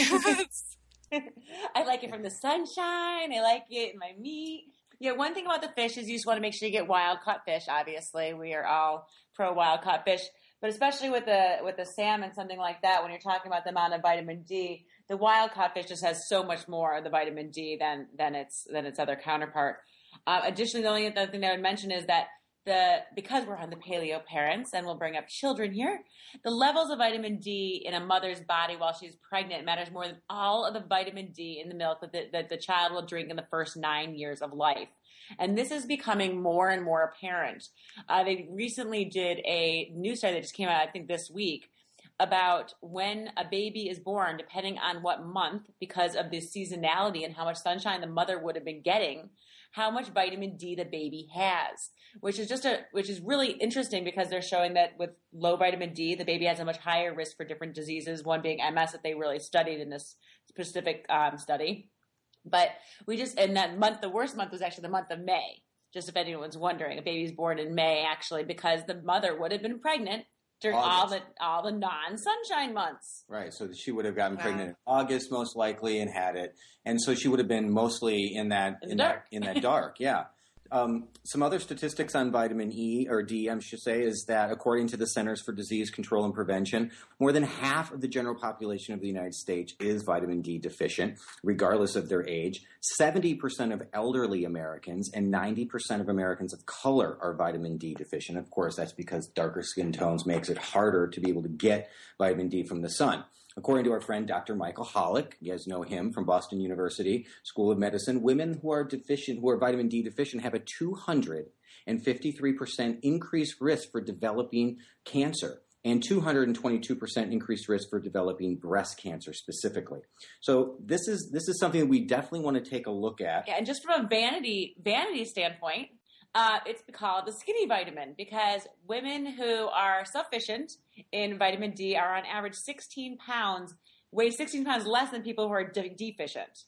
I like it from the sunshine. I like it in my meat. Yeah, one thing about the fish is you just want to make sure you get wild caught fish. Obviously, we are all pro wild caught fish, but especially with the with the salmon, something like that. When you're talking about the amount of vitamin D, the wild caught fish just has so much more of the vitamin D than than its than its other counterpart. Uh, additionally, the only other thing that I would mention is that the because we're on the paleo parents, and we'll bring up children here, the levels of vitamin D in a mother's body while she's pregnant matters more than all of the vitamin D in the milk that the, that the child will drink in the first nine years of life. And this is becoming more and more apparent. Uh, they recently did a new study that just came out, I think, this week, about when a baby is born, depending on what month, because of the seasonality and how much sunshine the mother would have been getting, how much vitamin D the baby has, which is just a, which is really interesting because they're showing that with low vitamin D, the baby has a much higher risk for different diseases, one being M S that they really studied in this specific um, study. But we just, in that month, the worst month was actually the month of May, just if anyone's wondering. A baby's born in May, actually, because the mother would have been pregnant during all the all the non-sunshine months. Right, so she would have gotten Wow. pregnant in August most likely and had it, and so she would have been mostly in that In in the that dark. in that dark. Yeah. Um, some other statistics on vitamin E or D, I should say, is that according to the Centers for Disease Control and Prevention, more than half of the general population of the United States is vitamin D deficient, regardless of their age. seventy percent of elderly Americans and ninety percent of Americans of color are vitamin D deficient. Of course, that's because darker skin tones makes it harder to be able to get vitamin D from the sun. According to our friend Doctor Michael Hollick, you guys know him from Boston University School of Medicine, women who are deficient, who are vitamin D deficient, have a two hundred fifty-three percent increased risk for developing cancer and two hundred twenty-two percent increased risk for developing breast cancer specifically. So this is this is something that we definitely want to take a look at. Yeah, and just from a vanity vanity standpoint, uh, it's called the skinny vitamin because women who are sufficient in vitamin D are on average sixteen pounds, weigh sixteen pounds less than people who are de- deficient.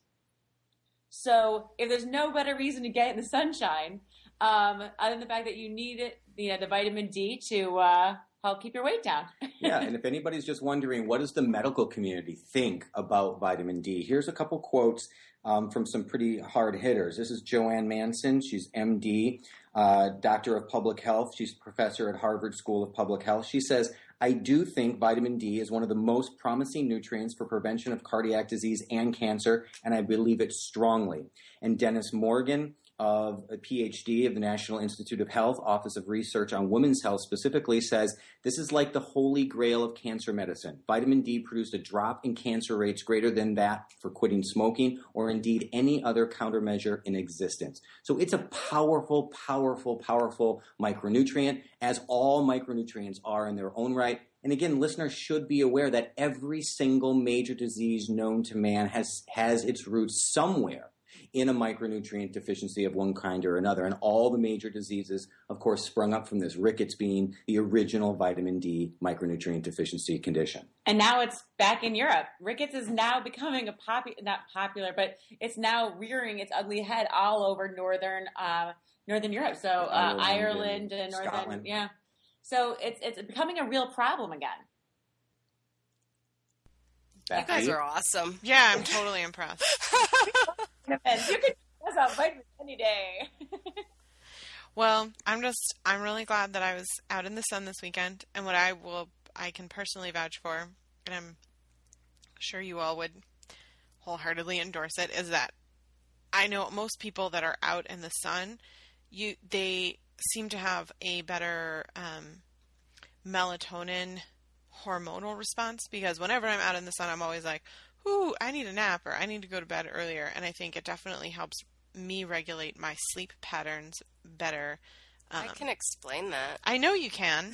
So if there's no better reason to get in the sunshine, um, other than the fact that you need it, you know, the vitamin D to uh, help keep your weight down. Yeah, and if anybody's just wondering, what does the medical community think about vitamin D? Here's a couple quotes um, from some pretty hard hitters. This is Joanne Manson. She's M D, uh, Doctor of Public Health. She's professor at Harvard School of Public Health. She says, I do think vitamin D is one of the most promising nutrients for prevention of cardiac disease and cancer, and I believe it strongly. And Dennis Morgan, of a P H D of the National Institute of Health, Office of Research on Women's Health specifically, says this is like the holy grail of cancer medicine. Vitamin D produced a drop in cancer rates greater than that for quitting smoking or indeed any other countermeasure in existence. So it's a powerful, powerful, powerful micronutrient, as all micronutrients are in their own right. And again, listeners should be aware that every single major disease known to man has, has its roots somewhere in a micronutrient deficiency of one kind or another. And all the major diseases, of course, sprung up from this, rickets being the original vitamin D micronutrient deficiency condition. And now it's back in Europe. Rickets is now becoming a popular, not popular, but it's now rearing its ugly head all over northern uh, northern Europe. So uh, Ireland Ireland and and northern, Scotland. yeah. So it's it's becoming a real problem again. Back You to guys you. are awesome. Yeah, I'm totally impressed. You could That's a vitamin any day. Well, I'm just, I'm really glad that I was out in the sun this weekend. And what I will, I can personally vouch for, and I'm sure you all would wholeheartedly endorse it, is that I know most people that are out in the sun, you, they seem to have a better um, melatonin hormonal response, because whenever I'm out in the sun, I'm always like, ooh, I need a nap, or I need to go to bed earlier. And I think it definitely helps me regulate my sleep patterns better. Um, I can explain that. I know you can.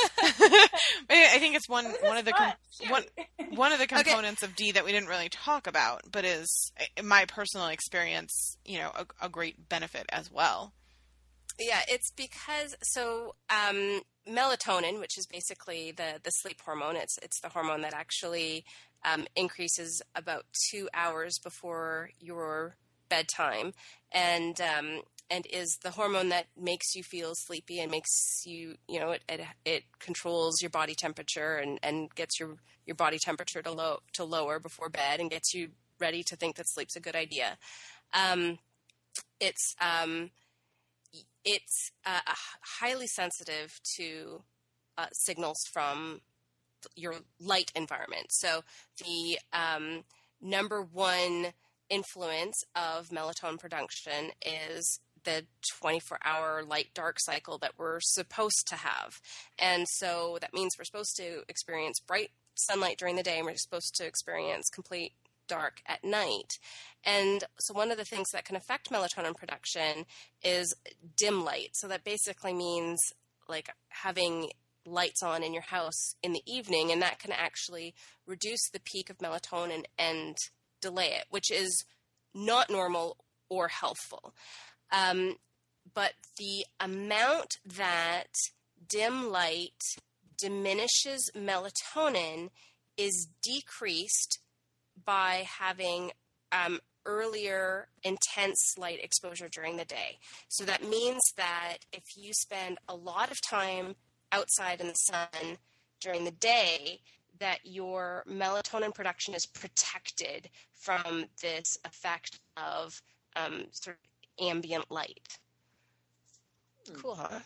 I think it's one one of the com- one one of the components okay. of D that we didn't really talk about, but is in my personal experience, you know, a, a great benefit as well. Yeah, it's because so um, melatonin, which is basically the the sleep hormone, it's it's the hormone that actually um, increases about two hours before your bedtime, and um, and is the hormone that makes you feel sleepy and makes you, you know, it it, it controls your body temperature and, and gets your, your body temperature to low to lower before bed and gets you ready to think that sleep's a good idea. Um, it's um, it's uh, highly sensitive to uh, signals from your light environment. So the um, number one influence of melatonin production is the twenty-four hour light dark cycle that we're supposed to have. And so that means we're supposed to experience bright sunlight during the day and we're supposed to experience complete dark at night. And so one of the things that can affect melatonin production is dim light. So that basically means like having lights on in your house in the evening, and that can actually reduce the peak of melatonin and delay it, which is not normal or healthful. Um, but the amount that dim light diminishes melatonin is decreased by having um, earlier intense light exposure during the day. So that means that if you spend a lot of time outside in the sun during the day, that your melatonin production is protected from this effect of um, sort of ambient light. Cool, huh?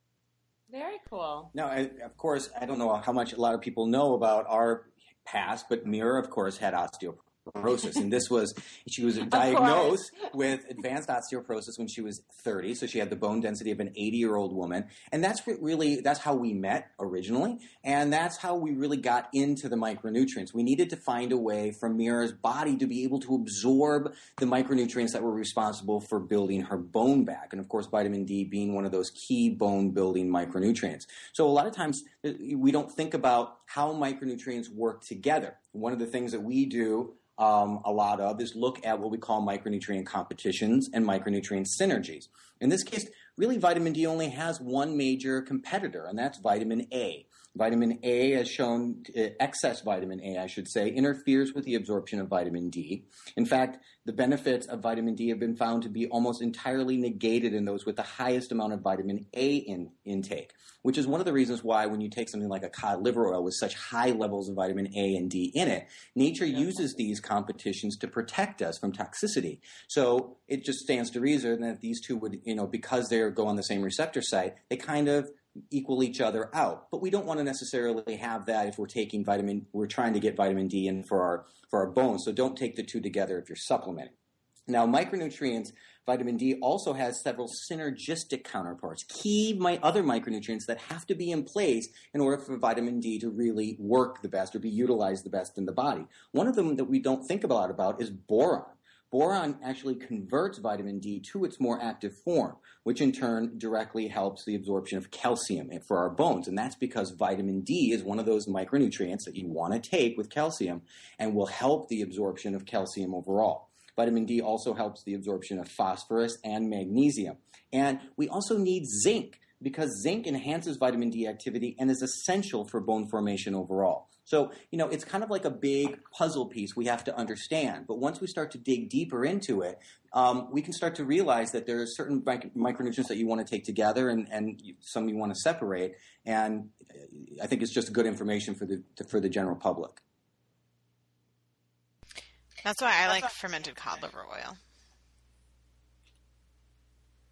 Very cool. Now, I, of course, I don't know how much a lot of people know about our past, but Mira, of course, had osteoporosis. And this was, she was diagnosed with advanced osteoporosis when she was thirty. So she had the bone density of an eighty-year-old woman. And that's really, that's how we met originally. And that's how we really got into the micronutrients. We needed to find a way for Mira's body to be able to absorb the micronutrients that were responsible for building her bone back. And of course, vitamin D being one of those key bone building micronutrients. So a lot of times we don't think about how micronutrients work together. One of the things that we do Um, a lot of is look at what we call micronutrient competitions and micronutrient synergies. In this case, really vitamin D only has one major competitor, and that's vitamin A. Vitamin A, as shown, uh, excess vitamin A, I should say, interferes with the absorption of vitamin D. In fact, the benefits of vitamin D have been found to be almost entirely negated in those with the highest amount of vitamin A in, intake, which is one of the reasons why when you take something like a cod liver oil with such high levels of vitamin A and D in it, nature uses these competitions to protect us from toxicity. So it just stands to reason that these two would, you know, because they go on the same receptor site, they kind of equal each other out. But we don't want to necessarily have that if we're taking vitamin, we're trying to get vitamin D in for our, for our bones. So don't take the two together if you're supplementing. Now, micronutrients, vitamin D also has several synergistic counterparts, key my other micronutrients that have to be in place in order for vitamin D to really work the best or be utilized the best in the body. One of them that we don't think a lot about is boron. Boron actually converts vitamin D to its more active form, which in turn directly helps the absorption of calcium for our bones. And that's because vitamin D is one of those micronutrients that you want to take with calcium and will help the absorption of calcium overall. Vitamin D also helps the absorption of phosphorus and magnesium. And we also need zinc because zinc enhances vitamin D activity and is essential for bone formation overall. So, you know, it's kind of like a big puzzle piece we have to understand. But once we start to dig deeper into it, um, we can start to realize that there are certain mic- micronutrients that you want to take together and, and you, some you want to separate. And I think it's just good information for the to, for the general public. That's why I like fermented cod liver oil.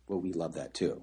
Well, we love that too.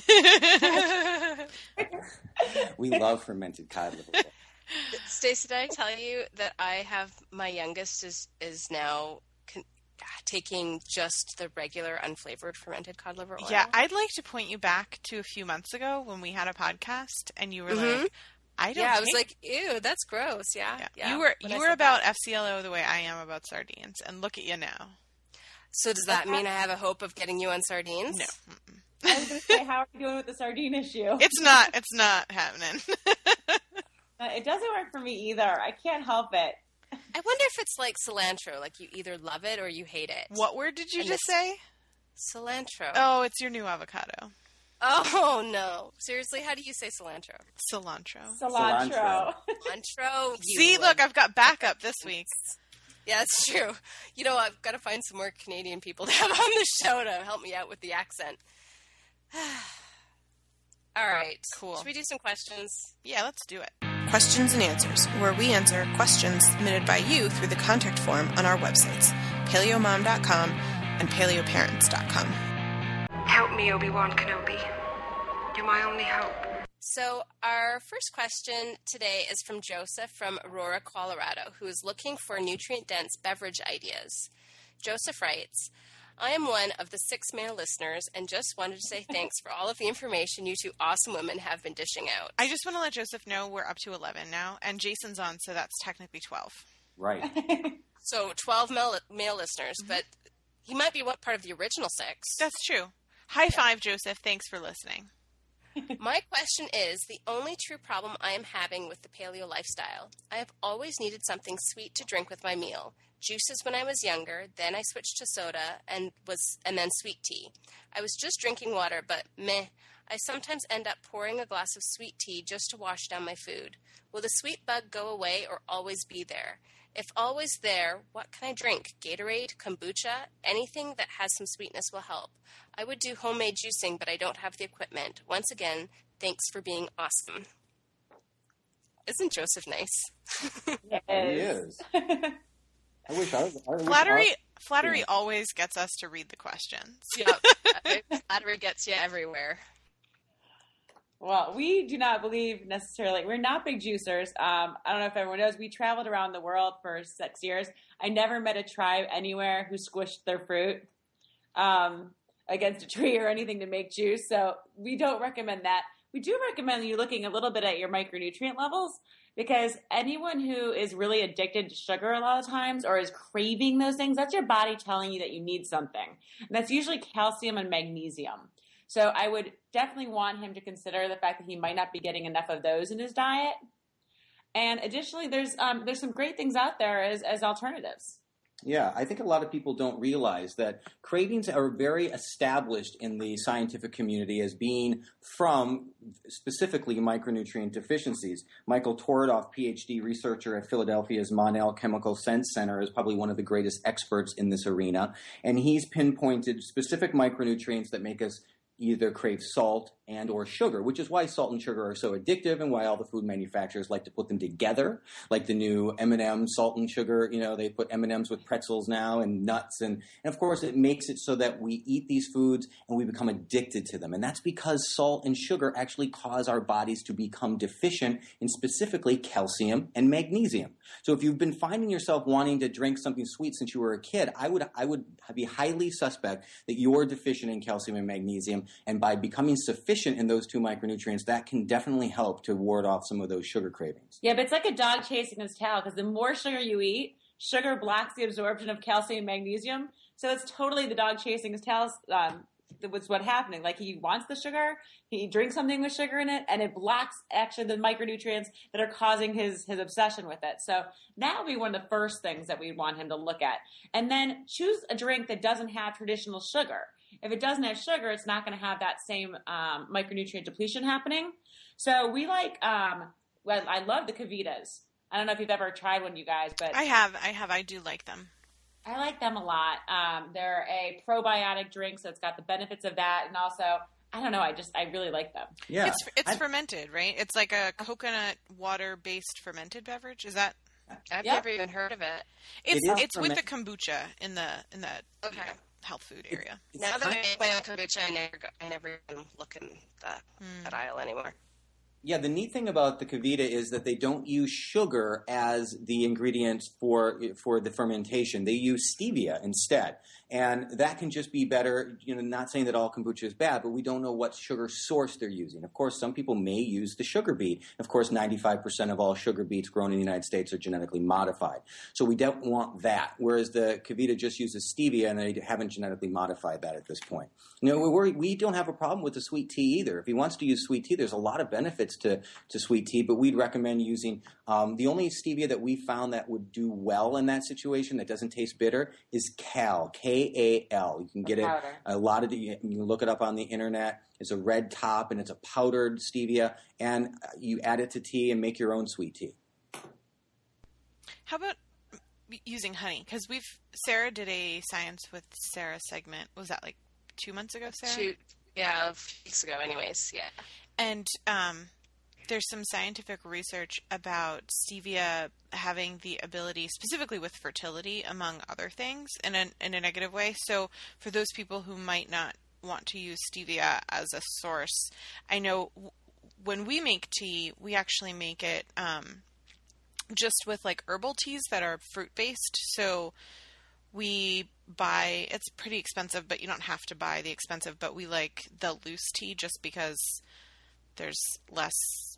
We love fermented cod liver. Stacey, did I tell you that I have my youngest is is now con- taking just the regular unflavored fermented cod liver oil? Yeah, I'd like to point you back to a few months ago when we had a podcast and you were Mhm. like, I don't Yeah, I take- was like, ew, that's gross. Yeah, yeah. yeah. You were When you I were said about that. F C L O the way I am about sardines, and look at you now. So does that mean I have a hope of getting you on sardines? No. Mm-mm. I was going to say, how are you doing with the sardine issue? It's not it's not happening. Uh, it doesn't work for me either. I can't help it. I wonder if it's like cilantro, like you either love it or you hate it. What word did you And just this- say? Cilantro. Oh, it's your new avocado. Oh, no. Seriously, how do you say cilantro? Cilantro. Cilantro. Cilantro. Cilantro. you See, would. look, I've got backup this week. Yeah, it's true. You know, I've got to find some more Canadian people to have on the show to help me out with the accent. All right. Cool. Should we do some questions? Yeah, let's do it. Questions and Answers, where we answer questions submitted by you through the contact form on our websites, paleomom dot com and paleoparents dot com. Help me, Obi-Wan Kenobi. You're my only hope. So our first question today is from Joseph from Aurora, Colorado, who is looking for nutrient-dense beverage ideas. Joseph writes, I am one of the six male listeners and just wanted to say thanks for all of the information you two awesome women have been dishing out. I just want to let Joseph know we're up to eleven now, and Jason's on, so that's technically twelve. Right. So twelve male, male listeners, but he might be what part of the original six. That's true. High five, Joseph. Thanks for listening. My question is the only true problem I am having with the paleo lifestyle. I have always needed something sweet to drink with my meal. Juices when I was younger, then I switched to soda and was and then sweet tea. I was just drinking water, but meh. I sometimes end up pouring a glass of sweet tea just to wash down my food. Will the sweet bug go away or always be there? If always there, what can I drink? Gatorade, kombucha, anything that has some sweetness will help. I would do homemade juicing, but I don't have the equipment. Once again, thanks for being awesome. Isn't Joseph nice? Yes. He is. I wish I was. I wish Flattery, I- flattery yeah. always gets us to read the questions. Yep. Flattery gets you everywhere. Well, we do not believe necessarily. We're not big juicers. Um, I don't know if everyone knows. We traveled around the world for six years. I never met a tribe anywhere who squished their fruit um, against a tree or anything to make juice. So we don't recommend that. We do recommend you looking a little bit at your micronutrient levels, because anyone who is really addicted to sugar a lot of times or is craving those things, that's your body telling you that you need something. And that's usually calcium and magnesium. So I would definitely want him to consider the fact that he might not be getting enough of those in his diet. And additionally, there's um, there's some great things out there as, as alternatives. Yeah, I think a lot of people don't realize that cravings are very established in the scientific community as being from specifically micronutrient deficiencies. Michael Toradoff, P H D researcher at Philadelphia's Monell Chemical Sense Center, is probably one of the greatest experts in this arena. And he's pinpointed specific micronutrients that make us either crave salt and or sugar, which is why salt and sugar are so addictive and why all the food manufacturers like to put them together, like the new M and M's salt and sugar. You know, they put M and M's with pretzels now and nuts. And, and of course, it makes it so that we eat these foods and we become addicted to them. And that's because salt and sugar actually cause our bodies to become deficient in specifically calcium and magnesium. So if you've been finding yourself wanting to drink something sweet since you were a kid, I would, I would be highly suspect that you're deficient in calcium and magnesium. And by becoming sufficient in those two micronutrients, that can definitely help to ward off some of those sugar cravings. Yeah, but it's like a dog chasing his tail, because the more sugar you eat, sugar blocks the absorption of calcium and magnesium. So it's totally the dog chasing his tail. Um, was what's happening. Like, he wants the sugar, he drinks something with sugar in it, and it blocks actually the micronutrients that are causing his his obsession with it. So that would be one of the first things that we'd want him to look at. And then choose a drink that doesn't have traditional sugar. If it doesn't have sugar, it's not going to have that same um, micronutrient depletion happening. So we like, um, well, I love the Kavitas. I don't know if you've ever tried one, you guys, but I have, I have, I do like them. I like them a lot. Um, they're a probiotic drink, so it's got the benefits of that, and also, I don't know, I just, I really like them. Yeah. It's it's I- fermented, right? It's like a coconut water-based fermented beverage. Is that? I've Yep. never even heard of it. It's It is it's with the ferment- kombucha in the in the Okay. health food area. It's Now that I kind- make my own kombucha, I never go, I never even look in that, Mm. that aisle anymore. Yeah, the neat thing about the Kavita is that they don't use sugar as the ingredient for for the fermentation. They use stevia instead. And that can just be better, you know, not saying that all kombucha is bad, but we don't know what sugar source they're using. Of course, some people may use the sugar beet. Of course, ninety-five percent of all sugar beets grown in the United States are genetically modified. So we don't want that, whereas the Kavita just uses stevia, and they haven't genetically modified that at this point. You know, we're, we don't have a problem with the sweet tea either. If he wants to use sweet tea, there's a lot of benefits to, to sweet tea, but we'd recommend using um, the only stevia that we found that would do well in that situation that doesn't taste bitter is Kal, K A L. You can get it Powder. a lot of the, you can look it up on the internet. It's a red top and it's a powdered stevia, and you add it to tea and make your own sweet tea. How about using honey? Because we've Sarah did a Science with Sarah segment. Was that like two months ago, Sarah? Shoot, yeah, a few weeks ago anyways, yeah. And um, there's some scientific research about stevia having the ability, specifically with fertility, among other things, in a, in a negative way. So for those people who might not want to use stevia as a source, I know w- when we make tea, we actually make it um, just with like herbal teas that are fruit-based. So we buy, it's pretty expensive, but you don't have to buy the expensive, but we like the loose tea just because there's less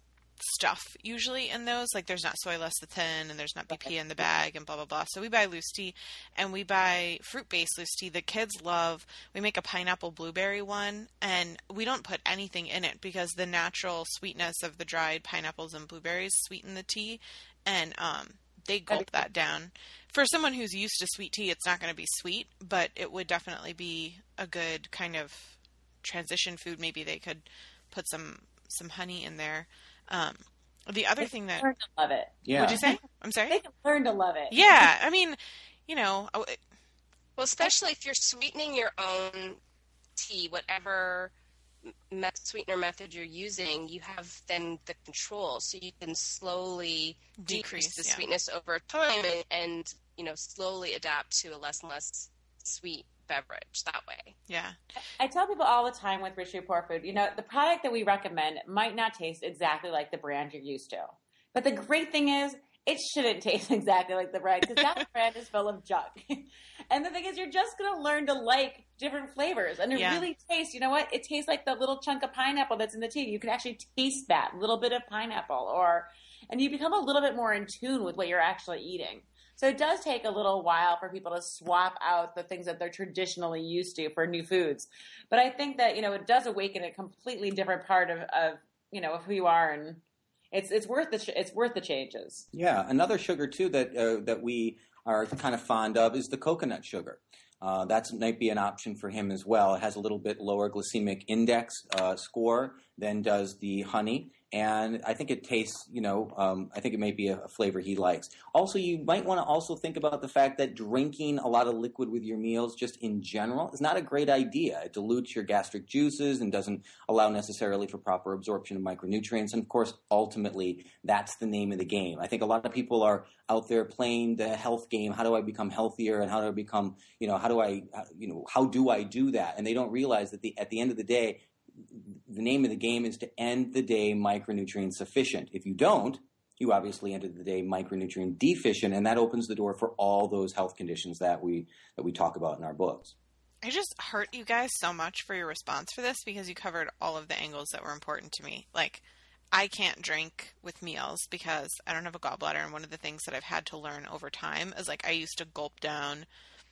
stuff usually in those. Like there's not soy lecithin and there's not B P in the bag and blah, blah, blah. So we buy loose tea and we buy fruit-based loose tea. The kids love, we make a pineapple blueberry one and we don't put anything in it because the natural sweetness of the dried pineapples and blueberries sweeten the tea, and um, they gulp that down. For someone who's used to sweet tea, it's not going to be sweet, but it would definitely be a good kind of transition food. Maybe they could put some some honey in there. Um, the other They thing that learn to love it. Yeah. what'd you say? I'm sorry. They can learn to love it. Yeah, I mean, you know, I- Well, especially if you're sweetening your own tea, whatever me- sweetener method you're using, you have then the control, so you can slowly decrease, Decrease, the yeah. sweetness over time, and, and you know slowly adapt to a less and less sweet beverage that way. yeah, I tell people all the time with Rich Food Poor Food, you know, the product that we recommend might not taste exactly like the brand you're used to. But the great thing is, it shouldn't taste exactly like the brand, because that brand is full of junk. And the thing is, you're just going to learn to like different flavors. And it Yeah. really tastes, you know what? It tastes like the little chunk of pineapple that's in the tea. You can actually taste that little bit of pineapple, or, and you become a little bit more in tune with what you're actually eating. So it does take a little while for people to swap out the things that they're traditionally used to for new foods. But I think that, you know, it does awaken a completely different part of, of you know, of who you are, and it's it's worth the ch- it's worth the changes. Yeah, another sugar too that uh, that we are kind of fond of is the coconut sugar. Uh, that might be an option for him as well. It has a little bit lower glycemic index uh, score than does the honey, and I think it tastes, you know, um, I think it may be a, a flavor he likes. Also, you might want to also think about the fact that drinking a lot of liquid with your meals just in general is not a great idea. It dilutes your gastric juices and doesn't allow necessarily for proper absorption of micronutrients. And of course, ultimately, that's the name of the game. I think a lot of people are out there playing the health game. How do I become healthier? And how do I become, you know, how do I, you know, how do I do that? And they don't realize that the, at the end of the day, the name of the game is to end the day micronutrient sufficient. If you don't, you obviously ended the day micronutrient deficient, and that opens the door for all those health conditions that we that we talk about in our books. I just hurt you guys so much for your response for this because you covered all of the angles that were important to me. Like, I can't drink with meals because I don't have a gallbladder, and one of the things that I've had to learn over time is, like, I used to gulp down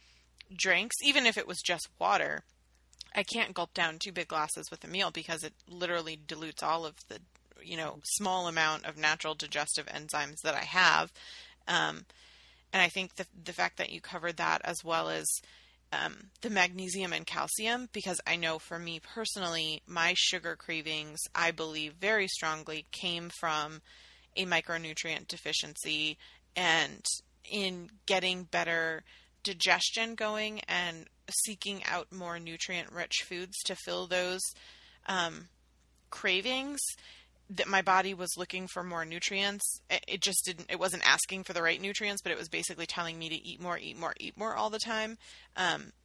drinks, even if it was just water. I can't gulp down two big glasses with a meal because it literally dilutes all of the, you know, small amount of natural digestive enzymes that I have. Um, and I think the the fact that you covered that, as well as um, the magnesium and calcium, because I know for me personally, my sugar cravings, I believe very strongly, came from a micronutrient deficiency, and in getting better digestion going and seeking out more nutrient-rich foods to fill those um, cravings, that my body was looking for more nutrients. It just didn't, it wasn't asking for the right nutrients, but it was basically telling me to eat more, eat more, eat more all the time. Um,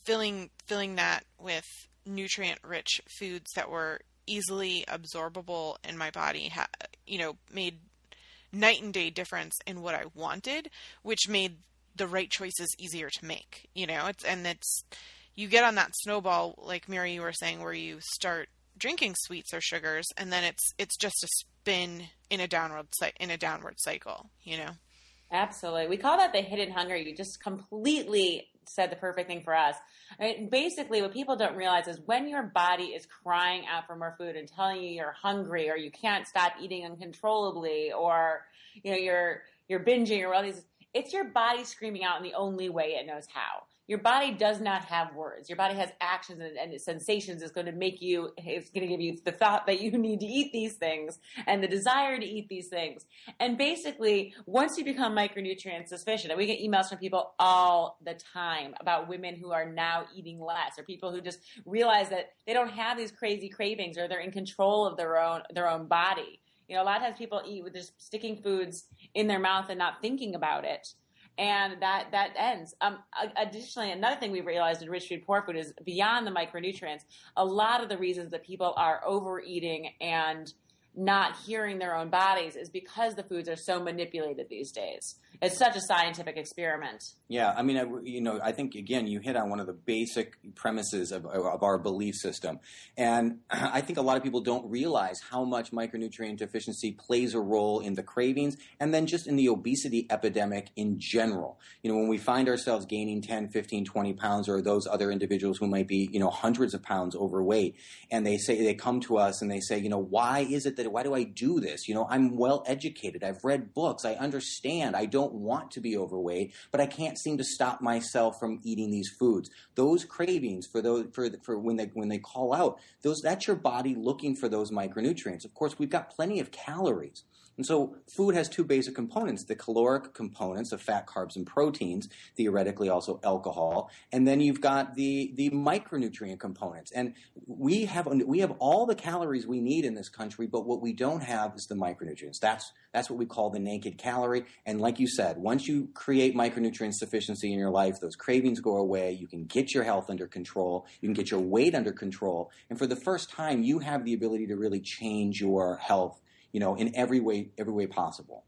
filling filling that with nutrient-rich foods that were easily absorbable in my body, ha- you know, made night and day difference in what I wanted, which made the right choices easier to make, you know, it's, and it's, you get on that snowball, like Mary, you were saying, where you start drinking sweets or sugars, and then it's, it's just a spin in a downward, in a downward cycle, you know? Absolutely. We call that the hidden hunger. You just completely said the perfect thing for us. I mean, basically, what people don't realize is when your body is crying out for more food and telling you you're hungry or you can't stop eating uncontrollably or, you know, you're, you're binging or all these, it's your body screaming out in the only way it knows how. Your body does not have words. Your body has actions and, and sensations. It's going to make you, it's going to give you the thought that you need to eat these things and the desire to eat these things. And basically, once you become micronutrient sufficient, and we get emails from people all the time about women who are now eating less or people who just realize that they don't have these crazy cravings or they're in control of their own, their own body. You know, a lot of times people eat with just sticking foods in their mouth and not thinking about it. And that, that ends. Um, additionally, another thing we realized in rich food, poor food is beyond the micronutrients, a lot of the reasons that people are overeating and not hearing their own bodies is because the foods are so manipulated these days. It's such a scientific experiment. Yeah, I mean, I, you know, I think, again, you hit on one of the basic premises of, of our belief system. And I think a lot of people don't realize how much micronutrient deficiency plays a role in the cravings and then just in the obesity epidemic in general. You know, when we find ourselves gaining ten, fifteen, twenty pounds or those other individuals who might be, you know, hundreds of pounds overweight, and they say, they come to us and they say, you know, why is it that, why do I do this? You know, I'm well educated. I've read books. I understand. I don't want to be overweight, but I can't seem to stop myself from eating these foods. Those cravings for those for for when they when they call out, those that's your body looking for those micronutrients. Of course, we've got plenty of calories. And so food has two basic components, the caloric components of fat, carbs, and proteins, theoretically also alcohol, and then you've got the the micronutrient components. And we have we have all the calories we need in this country, but what we don't have is the micronutrients. That's that's what we call the naked calorie. And like you said, once you create micronutrient sufficiency in your life, those cravings go away. You can get your health under control. You can get your weight under control. And for the first time, you have the ability to really change your health, you know, in every way, every way possible.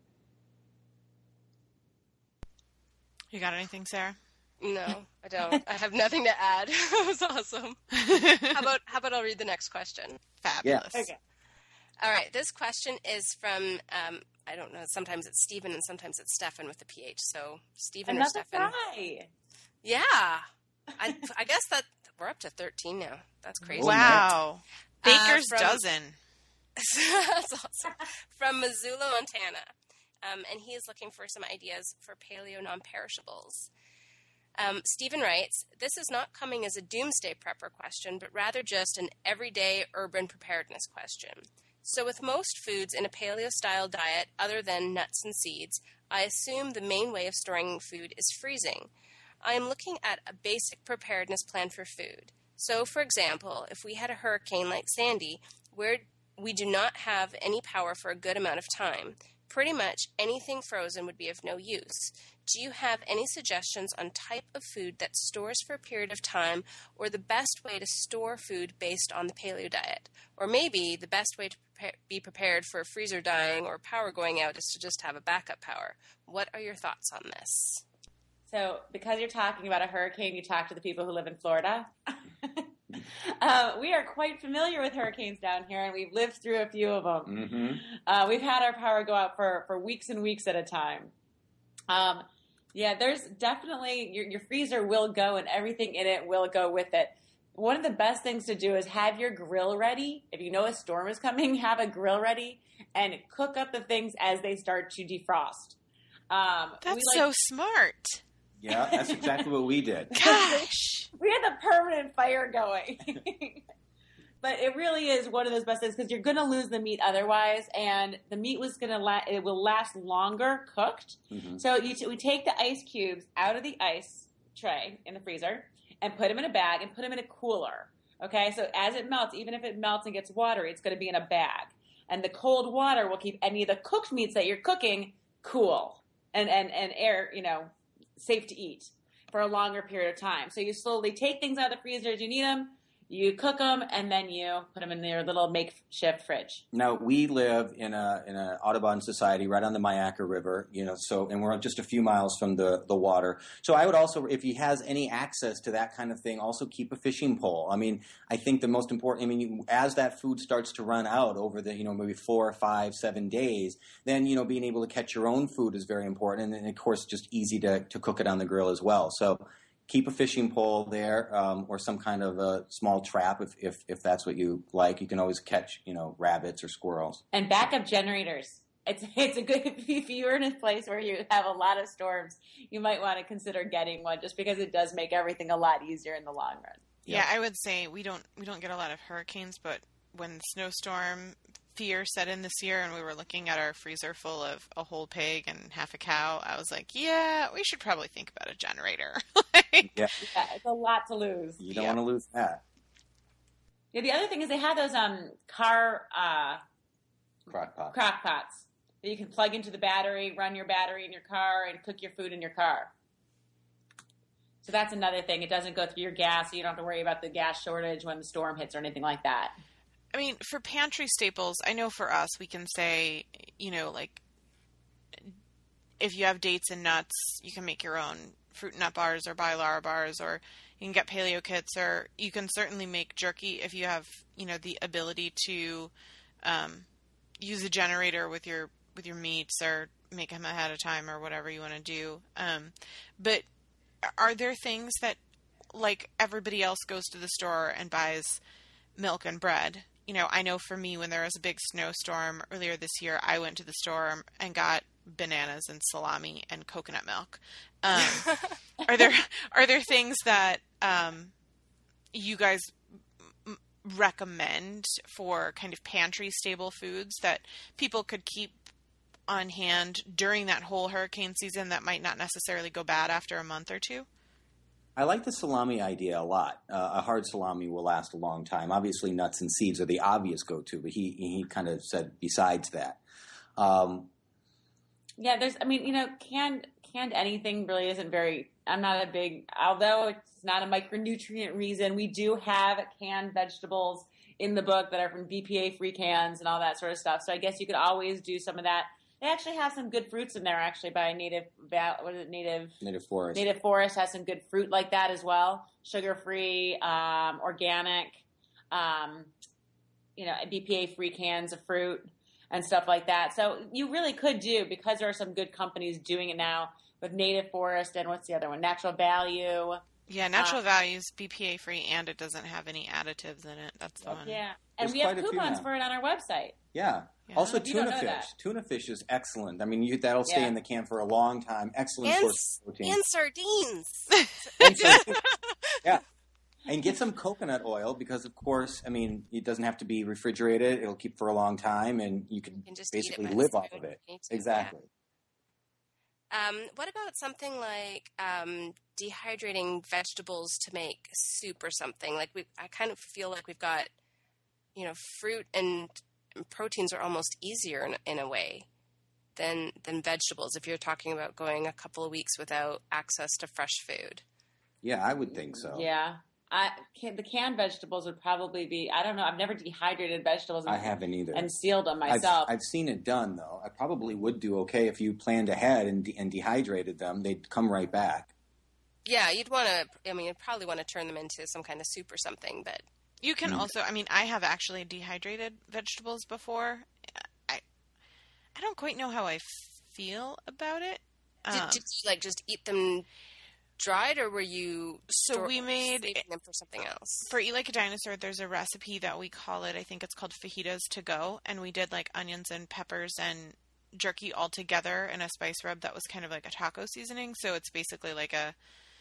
You got anything, Sarah? No, I don't. I have nothing to add. It was awesome. How about how about I'll read the next question? Fabulous. Yeah. Okay. All right. This question is from um, I don't know. Sometimes it's Stephen and sometimes it's Stefan with the P H. So Stephen or Stefan. Guy. Yeah. I I guess that we're up to thirteen now. That's crazy. Wow. Baker's uh, from, dozen. That's awesome. From Missoula, Montana. Um, and he is looking for some ideas for paleo non-perishables. Um, Stephen writes, this is not coming as a doomsday prepper question, but rather just an everyday urban preparedness question. So with most foods in a paleo-style diet other than nuts and seeds, I assume the main way of storing food is freezing. I am looking at a basic preparedness plan for food. So, for example, if we had a hurricane like Sandy, where we do not have any power for a good amount of time, pretty much anything frozen would be of no use. Do you have any suggestions on type of food that stores for a period of time, or the best way to store food based on the paleo diet? Or maybe the best way to prepare, be prepared for a freezer dying or power going out is to just have a backup power. What are your thoughts on this? So because you're talking about a hurricane, you talk to the people who live in Florida. uh, we are quite familiar with hurricanes down here, and we've lived through a few of them. Mm-hmm. Uh, we've had our power go out for, for weeks and weeks at a time. Um, yeah, there's definitely, your, your freezer will go and everything in it will go with it. One of the best things to do is have your grill ready. If you know a storm is coming, have a grill ready and cook up the things as they start to defrost. Um, That's like, so smart. Yeah, that's exactly what we did. Gosh. We had the permanent fire going. But it really is one of those best things because you're going to lose the meat otherwise, and the meat was going to la- it will last longer cooked. Mm-hmm. So you t- we take the ice cubes out of the ice tray in the freezer and put them in a bag and put them in a cooler. Okay, so as it melts, even if it melts and gets watery, it's going to be in a bag, and the cold water will keep any of the cooked meats that you're cooking cool and and and air, you know, safe to eat. for a longer period of time. So you slowly take things out of the freezer as you need them, you cook them, and then you put them in your little makeshift fridge. Now, we live in a in an Audubon society right on the Myakka River, you know, so, and we're just a few miles from the, the water. So I would also, if he has any access to that kind of thing, also keep a fishing pole. I mean, I think the most important, I mean, you, as that food starts to run out over the, you know, maybe four, five, seven days, then, you know, being able to catch your own food is very important. And then, of course, just easy to, to cook it on the grill as well. So keep a fishing pole there, um, or some kind of a small trap if, if if that's what you like. You can always catch, you know, rabbits or squirrels. And backup generators. It's it's a good, if you're in a place where you have a lot of storms, you might want to consider getting one, just because it does make everything a lot easier in the long run. Yeah, Yep. I would say we don't we don't get a lot of hurricanes, but when the snowstorm fear set in this year and we were looking at our freezer full of a whole pig and half a cow, I was like, yeah, we should probably think about a generator. Like, Yeah, Yeah, it's a lot to lose. you don't Yeah. want to lose that. Yeah, the other thing is they have those um car uh, Crock pot. crock pots that you can plug into the battery, run your battery in your car, and cook your food in your car. So that's another thing. It doesn't go through your gas, so you don't have to worry about the gas shortage when the storm hits or anything like that. I mean, for pantry staples, I know for us, we can say, you know, like, if you have dates and nuts, you can make your own fruit nut bars or buy Lara bars, or you can get paleo kits, or you can certainly make jerky if you have, you know, the ability to um, use a generator with your with your meats, or make them ahead of time, or whatever you want to do. Um, but are there things that, like, everybody else goes to the store and buys milk and bread? You know, I know for me, when there was a big snowstorm earlier this year, I went to the store and got bananas and salami and coconut milk. Um, are there are there things that um, you guys m- recommend for kind of pantry stable foods that people could keep on hand during that whole hurricane season that might not necessarily go bad after a month or two? I like the salami idea a lot. Uh, a hard salami will last a long time. Obviously, nuts and seeds are the obvious go-to, but he he kind of said besides that. Um, Yeah, there's, I mean, you know, canned canned anything really isn't very, I'm not a big, although it's not a micronutrient reason, we do have canned vegetables in the book that are from B P A-free cans and all that sort of stuff. So I guess you could always do some of that. They actually have some good fruits in there, actually, by Native, what is it, Native? Native Forest. Native Forest has some good fruit like that as well. Sugar-free, um, organic, um, you know, B P A-free cans of fruit and stuff like that. So you really could do, because there are some good companies doing it now with Native Forest and what's the other one? Natural Value. Yeah, Natural Values, B P A free, and it doesn't have any additives in it. That's the one. Yeah. And There's we have quite a few coupons now. for it on our website. Yeah. Yeah. Also, You don't tuna know fish. that. Tuna fish is excellent. I mean, you, that'll stay Yeah. in the can for a long time. Excellent And, source of protein. and sardines. And so- yeah. And get some coconut oil because, of course, I mean, it doesn't have to be refrigerated. It'll keep for a long time, and you can, You can just eat it basically by live the off spoon of it. if you need to, Exactly. Um, what about something like um, dehydrating vegetables to make soup or something? Like we, I kind of feel like we've got, you know, fruit and proteins are almost easier in, in a way than than vegetables. If you're talking about going a couple of weeks without access to fresh food. Yeah, I would think so. Yeah. I, can, the canned vegetables would probably be, I don't know, I've never dehydrated vegetables and, I haven't either. and sealed them I've, myself. I've seen it done, though. I probably would do okay if you planned ahead and, de- and dehydrated them. They'd come right back. Yeah, you'd want to. I mean, you'd probably want to turn them into some kind of soup or something. But You can Mm. also, I mean, I have actually dehydrated vegetables before. I I don't quite know how I feel about it. did, Um, did you like just eat them dried, or were you So store- we made- saving them for something else? For Eat Like a Dinosaur, there's a recipe that we call it, I think it's called fajitas to go, and we did like onions and peppers and jerky all together in a spice rub that was kind of like a taco seasoning. So it's basically like a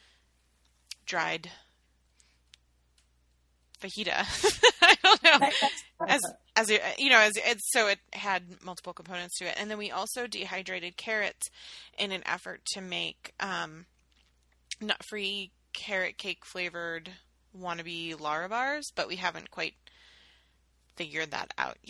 dried fajita. I don't know. As as it, you know, as it's so it had multiple components to it, and then we also dehydrated carrots in an effort to make um, nut-free carrot cake flavored wannabe Lara bars, but we haven't quite figured that out yet.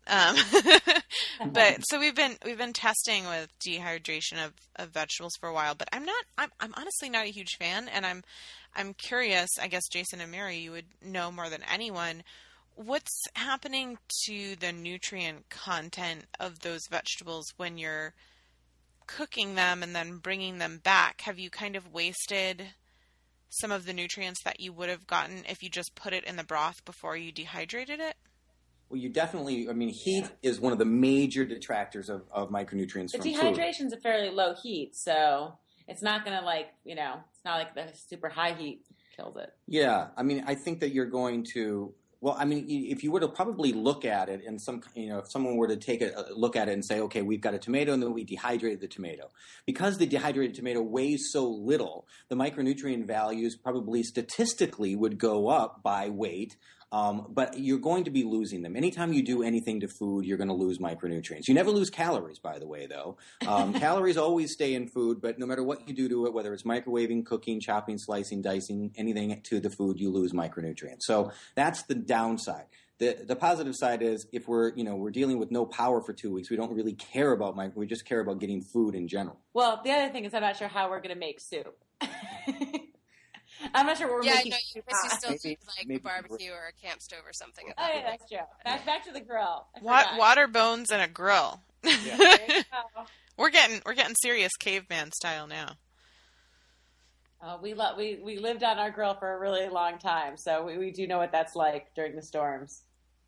Um, but so we've been we've been testing with dehydration of, of vegetables for a while. But I'm not. I'm, I'm honestly not a huge fan, and I'm I'm curious. I guess Jason and Mary, you would know more than anyone. What's happening to the nutrient content of those vegetables when you're cooking them and then bringing them back? Have you kind of wasted some of the nutrients that you would have gotten if you just put it in the broth before you dehydrated it? Well, you definitely, I mean, heat is one of the major detractors of, of micronutrients The from food. dehydration's a fairly low heat, so it's not going to like, you know, it's not like the super high heat kills it. Yeah. I mean, I think that you're going to, well, I mean, if you were to probably look at it and some, you know, if someone were to take a, a look at it and say, okay, we've got a tomato and then we dehydrated the tomato. Because the dehydrated tomato weighs so little, the micronutrient values probably statistically would go up by weight. Um, but you're going to be losing them. Anytime you do anything to food, you're going to lose micronutrients. You never lose calories, by the way, though. Um, calories always stay in food, but no matter what you do to it, whether it's microwaving, cooking, chopping, slicing, dicing, anything to the food, you lose micronutrients. So that's the downside. The the positive side is if we're, you know, we're dealing with no power for two weeks, we don't really care about micro, we just care about getting food in general. Well, the other thing is I'm not sure how we're going to make soup. I'm not sure what we're Yeah, making. no, you, soup you on. still Maybe- need like maybe- a barbecue or a camp stove or something. Oh, yeah, that's true. Back, back to the grill. I Wa- forgot. water bones and a grill. There you go. We're getting we're getting serious caveman style now. Uh, we, lo- we we lived on our grill for a really long time, so we, we do know what that's like during the storms.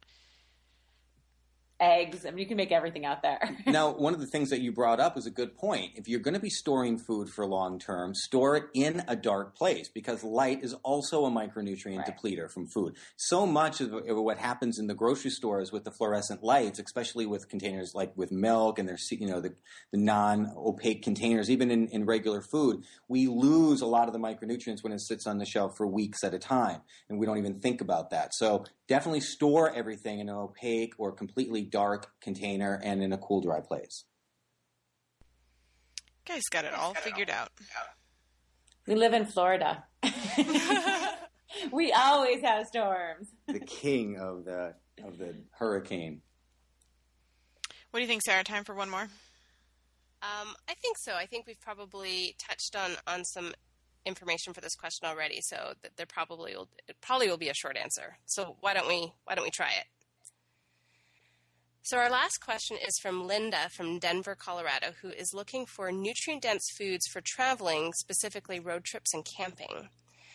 Eggs. I mean, you can make everything out there. Now, one of the things that you brought up is a good point. If you're going to be storing food for long term, store it in a dark place because light is also a micronutrient Right. depleter from food. So much of what happens in the grocery stores with the fluorescent lights, especially with containers like with milk and there's, you know, the, the non-opaque containers, even in, in regular food, we lose a lot of the micronutrients when it sits on the shelf for weeks at a time, and we don't even think about that. So definitely store everything in an opaque or completely dark container and in a cool, dry place. Guys got it all figured out. We live in Florida. We always have storms. The king of the of the hurricane. What do you think, Sarah? Time for one more? Um, I think so. I think we've probably touched on, on some information for this question already, so that there probably will it probably will be a short answer. So why don't we why don't we try it? So our last question is from Linda from Denver, Colorado, who is looking for nutrient-dense foods for traveling, specifically road trips and camping.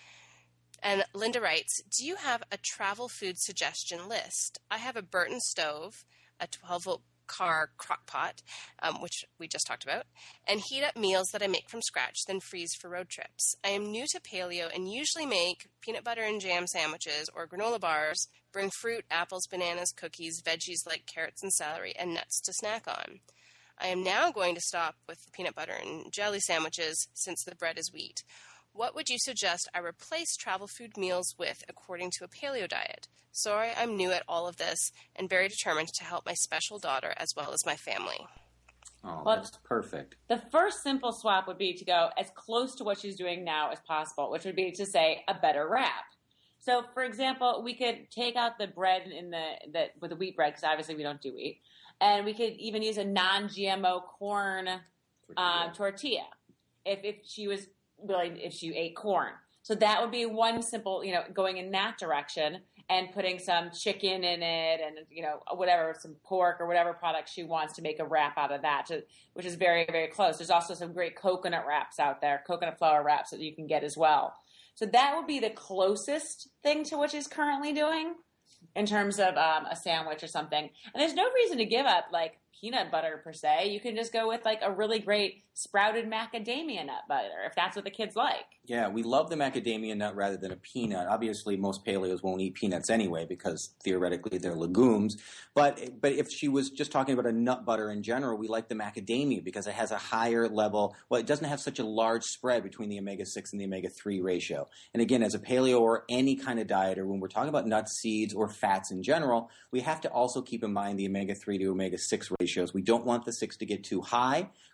And Linda writes, do you have a travel food suggestion list? I have a Burton stove, a twelve-volt car crock pot, um, which we just talked about, and heat up meals that I make from scratch, then freeze for road trips. I am new to paleo and usually make peanut butter and jam sandwiches or granola bars, bring fruit, apples, bananas, cookies, veggies like carrots and celery, and nuts to snack on. I am now going to stop with the peanut butter and jelly sandwiches since the bread is wheat. What would you suggest I replace travel food meals with according to a paleo diet? Sorry, I'm new at all of this and very determined to help my special daughter as well as my family. Oh, Well, that's perfect. The first simple swap would be to go as close to what she's doing now as possible, which would be to say a better wrap. So, for example, we could take out the bread in the, the with the wheat bread, because obviously we don't do wheat, and we could even use a non-G M O corn um, tortilla if if she was willing, if she ate corn. So that would be one simple, you know, going in that direction and putting some chicken in it and, you know, whatever, some pork or whatever product she wants to make a wrap out of that, to, which is very, very close. There's also some great coconut wraps out there, coconut flour wraps that you can get as well. So that would be the closest thing to what she's currently doing in terms of um, a sandwich or something. And there's no reason to give up, like, peanut butter per se. You can just go with, like, a really great sprouted macadamia nut butter, if that's what the kids like. Yeah, we love the macadamia nut rather than a peanut. Obviously, most paleos won't eat peanuts anyway because theoretically they're legumes. But but if she was just talking about a nut butter in general, we like the macadamia because it has a higher level. Well, it doesn't have such a large spread between the omega six and the omega three ratio. And again, as a paleo or any kind of dieter, when we're talking about nuts, seeds, or fats in general, we have to also keep in mind the omega three to omega six ratios. We don't want the six to get too high.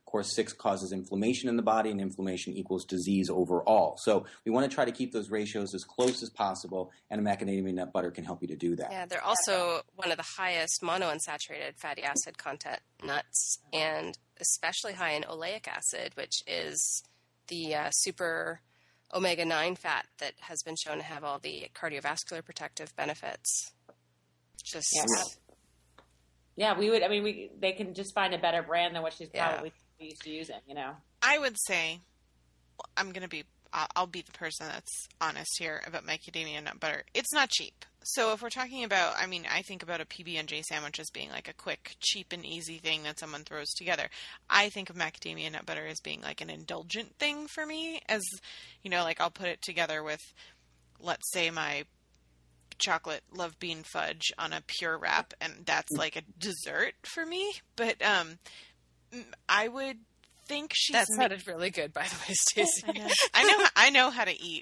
course, six causes inflammation in the body, and inflammation equals disease overall. So we want to try to keep those ratios as close as possible, and a macadamia nut butter can help you to do that. Yeah, they're also one of the highest monounsaturated fatty acid content nuts, and especially high in oleic acid, which is the uh, super omega nine fat that has been shown to have all the cardiovascular protective benefits. Just Yeah. Yeah, we would. I mean, we they can just find a better brand than what she's Yeah. probably used to using. You know. I would say, I'm going to be, I'll, I'll be the person that's honest here about macadamia nut butter. It's not cheap. So if we're talking about, I mean, I think about a P B and J sandwich as being like a quick, cheap, and easy thing that someone throws together. I think of macadamia nut butter as being like an indulgent thing for me, as, you know, like I'll put it together with, let's say, my chocolate love bean fudge on a pure wrap, and that's like a dessert for me. But um, I would think she's that ma- sounded really good, by the way, Stacey. I know, I know, I know how to eat.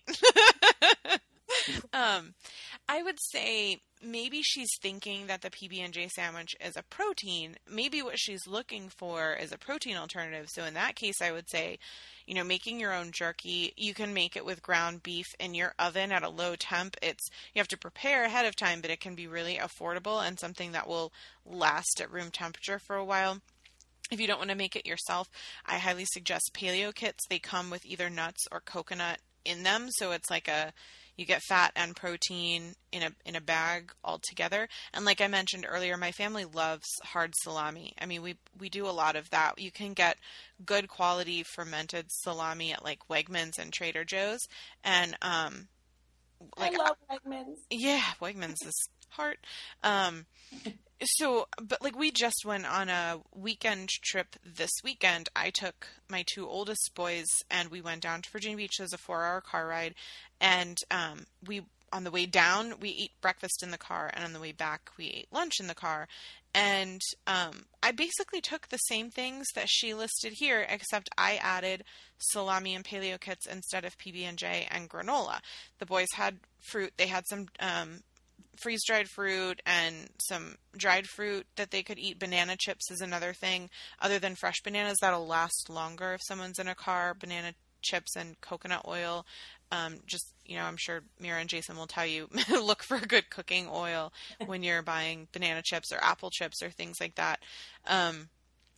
um, I would say maybe she's thinking that the P B and J sandwich is a protein. Maybe what she's looking for is a protein alternative. So in that case, I would say, you know, making your own jerky. You can make it with ground beef in your oven at a low temp. It's, you have to prepare ahead of time, but it can be really affordable and something that will last at room temperature for a while. If you don't want to make it yourself, I highly suggest paleo kits. They come with either nuts or coconut in them. So it's like a, you get fat and protein in a in a bag all together. And like I mentioned earlier, my family loves hard salami. I mean, we we do a lot of that. You can get good quality fermented salami at like Wegmans and Trader Joe's. And um, like I love Wegmans. yeah, Wegmans is heart. Um, so, but like we just went on a weekend trip this weekend. I took my two oldest boys and we went down to Virginia Beach. It was a four hour car ride. And um, we, on the way down, we ate breakfast in the car. And on the way back, we ate lunch in the car. And um, I basically took the same things that she listed here, except I added salami and paleo kits instead of P B and J and granola. The boys had fruit. They had some um, freeze-dried fruit and some dried fruit that they could eat. Banana chips is another thing. Other than fresh bananas, that'll last longer if someone's in a car. Banana chips and coconut oil. Um, just, you know, I'm sure Mira and Jason will tell you, look for good cooking oil when you're buying banana chips or apple chips or things like that. Um,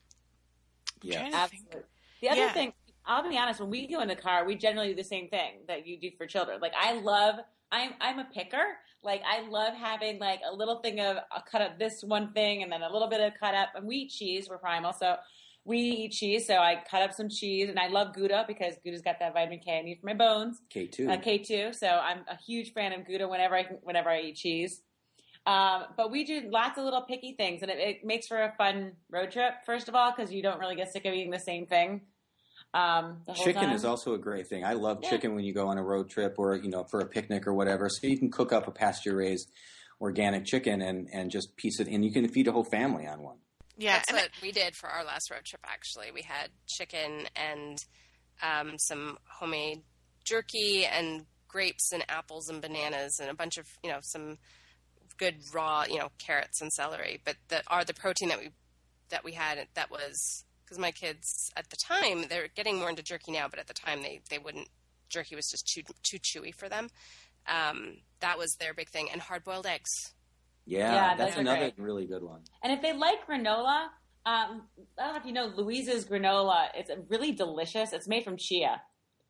Yeah. Absolutely. The other Yeah. thing, I'll be honest, when we go in the car, we generally do the same thing that you do for children. Like, I love, I'm I'm a picker. Like, I love having, like, a little thing of, I'll cut up this one thing and then a little bit of cut up. And we eat cheese. We're primal. So we eat cheese. So I cut up some cheese. And I love Gouda because Gouda's got that vitamin K I need for my bones. K two. Uh, K two. So I'm a huge fan of Gouda whenever I, whenever I eat cheese. Um, but we do lots of little picky things. And it, it makes for a fun road trip, first of all, because you don't really get sick of eating the same thing. Um, the whole Chicken time. is also a great thing. I love Yeah. chicken when you go on a road trip or, you know, for a picnic or whatever. So you can cook up a pasture-raised organic chicken and, and just piece it, and you can feed a whole family on one. yeah. That's and what we did for our last road trip, actually. We had chicken and um, some homemade jerky and grapes and apples and bananas and a bunch of, you know, some good raw, you know, carrots and celery. But the are the protein that we that we had, that was, because my kids at the time, they're getting more into jerky now, but at the time they, they wouldn't, jerky was just too, too chewy for them. Um, that was their big thing. And hard-boiled eggs. Yeah, Yeah, that's those are another great. really good one. And if they like granola, um, I don't know if you know Louise's granola. It's really delicious. It's made from chia,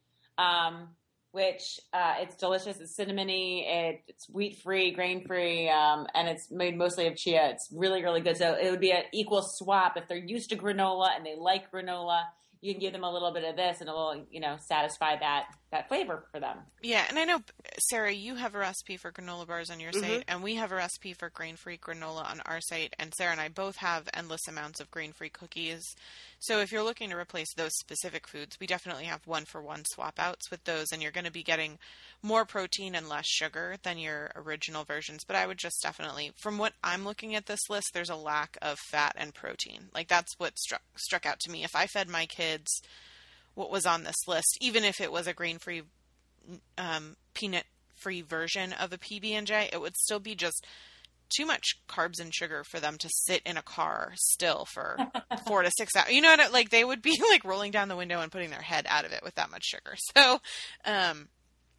um, which uh, it's delicious. It's cinnamony. It, it's wheat-free, grain-free, um, and it's made mostly of chia. It's really, really good. So it would be an equal swap. If they're used to granola and they like granola, you can give them a little bit of this and it'll, you know, satisfy that, that flavor for them. Yeah, and I know, Sarah, you have a recipe for granola bars on your Mhm. site, and we have a recipe for grain-free granola on our site, and Sarah and I both have endless amounts of grain-free cookies. So if you're looking to replace those specific foods, we definitely have one-for-one swap-outs with those, and you're going to be getting more protein and less sugar than your original versions. But I would just definitely, from what I'm looking at this list, there's a lack of fat and protein. Like, that's what struck, struck out to me. If I fed my kids what was on this list, even if it was a grain-free, um, peanut-free version of a P B and J, it would still be just too much carbs and sugar for them to sit in a car still for four to six hours. You know what? I- Like they would be like rolling down the window and putting their head out of it with that much sugar. So, um,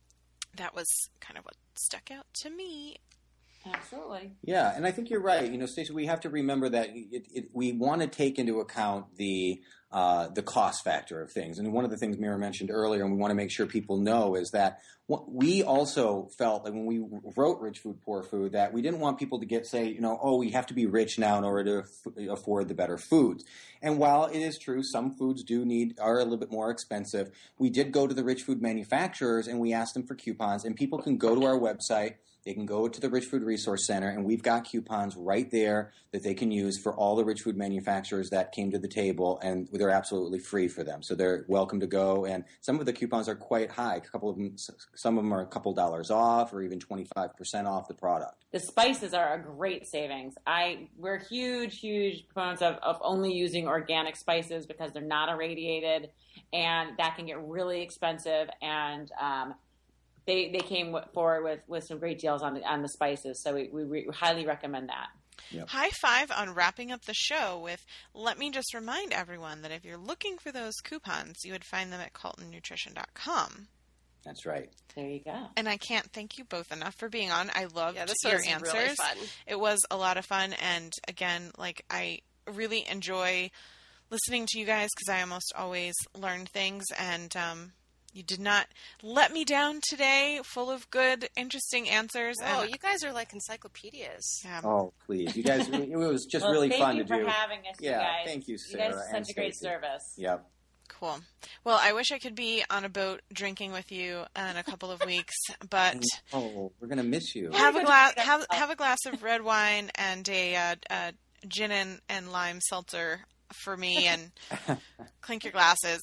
that was kind of what stuck out to me. Absolutely. Yeah, and I think you're right. You know, Stacey, we have to remember that it, it, we want to take into account the uh, the cost factor of things. And one of the things Mira mentioned earlier, and we want to make sure people know, is that what we also felt that when we wrote Rich Food, Poor Food, that we didn't want people to get say, you know, oh, we have to be rich now in order to f- afford the better foods. And while it is true, some foods do need are a little bit more expensive. We did go to the rich food manufacturers and we asked them for coupons, and people can go to our website. They can go to the Rich Food Resource Center, and we've got coupons right there that they can use for all the rich food manufacturers that came to the table, and they're absolutely free for them. So they're welcome to go, and some of the coupons are quite high. A couple of them, some of them are a couple dollars off, or even twenty-five percent off the product. The spices are a great savings. I we're huge, huge proponents of, of only using organic spices because they're not irradiated, and that can get really expensive. And um, They they came forward with, with some great deals on the on the spices, so we, we, we highly recommend that. Yep. High five on wrapping up the show with, let me just remind everyone that if you're looking for those coupons, you would find them at Calton Nutrition dot com. That's right. There you go. And I can't thank you both enough for being on. I loved Yeah, this your was answers. really fun. It was a lot of fun, and again, like I really enjoy listening to you guys because I almost always learn things, and um, you did not let me down today, full of good, interesting answers. Oh, and, you guys are like encyclopedias. yeah, Oh, please. You guys, it was just Well, really thank fun you to for do. having us, Yeah, you guys. thank you, You guys Sarah are and such a great Stacey. service. Yep. cool. Well, I wish I could be on a boat drinking with you in a couple of weeks, but Oh, we're going to miss you. have a good glass to have, know. have a glass of red wine and a uh, uh, gin and, and lime seltzer for me, and clink your glasses.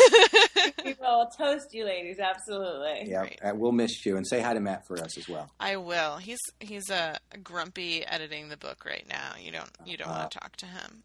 We will toast you, ladies. Absolutely. Yeah, Great. uh, we'll miss you. And say hi to Matt for us as well. I will. He's he's uh, grumpy editing the book right now. You don't you don't Uh, want to talk to him.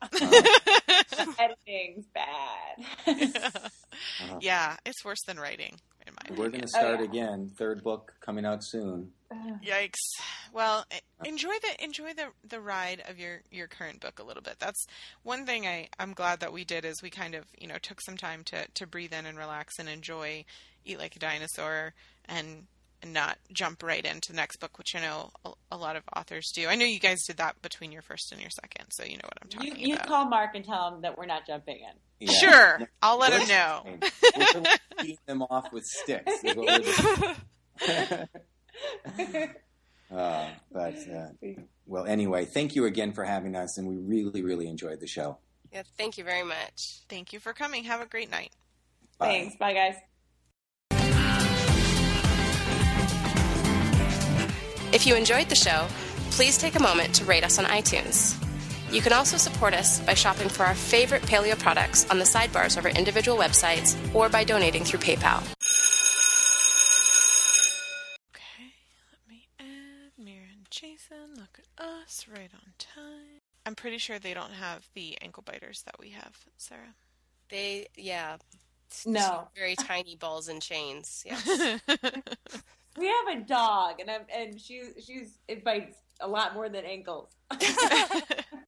Editing's bad. Yeah, it's worse than writing, in my We're opinion. going to start Oh, yeah. again. Third book coming out soon. Yikes. Well, e- enjoy the enjoy the the ride of your, your current book a little bit. That's one thing I, I'm glad that we did is we kind of, you know, took some time to, to breathe in and relax and enjoy Eat Like a Dinosaur and, and not jump right into the next book, which I know a, a lot of authors do. I know you guys did that between your first and your second, so you know what I'm You, talking you about. call Mark and tell him that we're not jumping in. Yeah. Sure, I'll let We're him know. We're beating them off with sticks. is what we're doing. uh, but, uh, well, anyway, thank you again for having us, and we really, really enjoyed the show. Yeah, thank you very much. Thank you for coming. Have a great night. Bye. Thanks. Bye, guys. If you enjoyed the show, please take a moment to rate us on iTunes. You can also support us by shopping for our favorite paleo products on the sidebars of our individual websites or by donating through PayPal. Okay, let me add Mira and Jason. Look at us, right on time. I'm pretty sure they don't have the ankle biters that we have, Sarah. They, yeah, No. very tiny balls and chains. Yes. We have a dog, and I'm, and she she's it bites a lot more than ankles.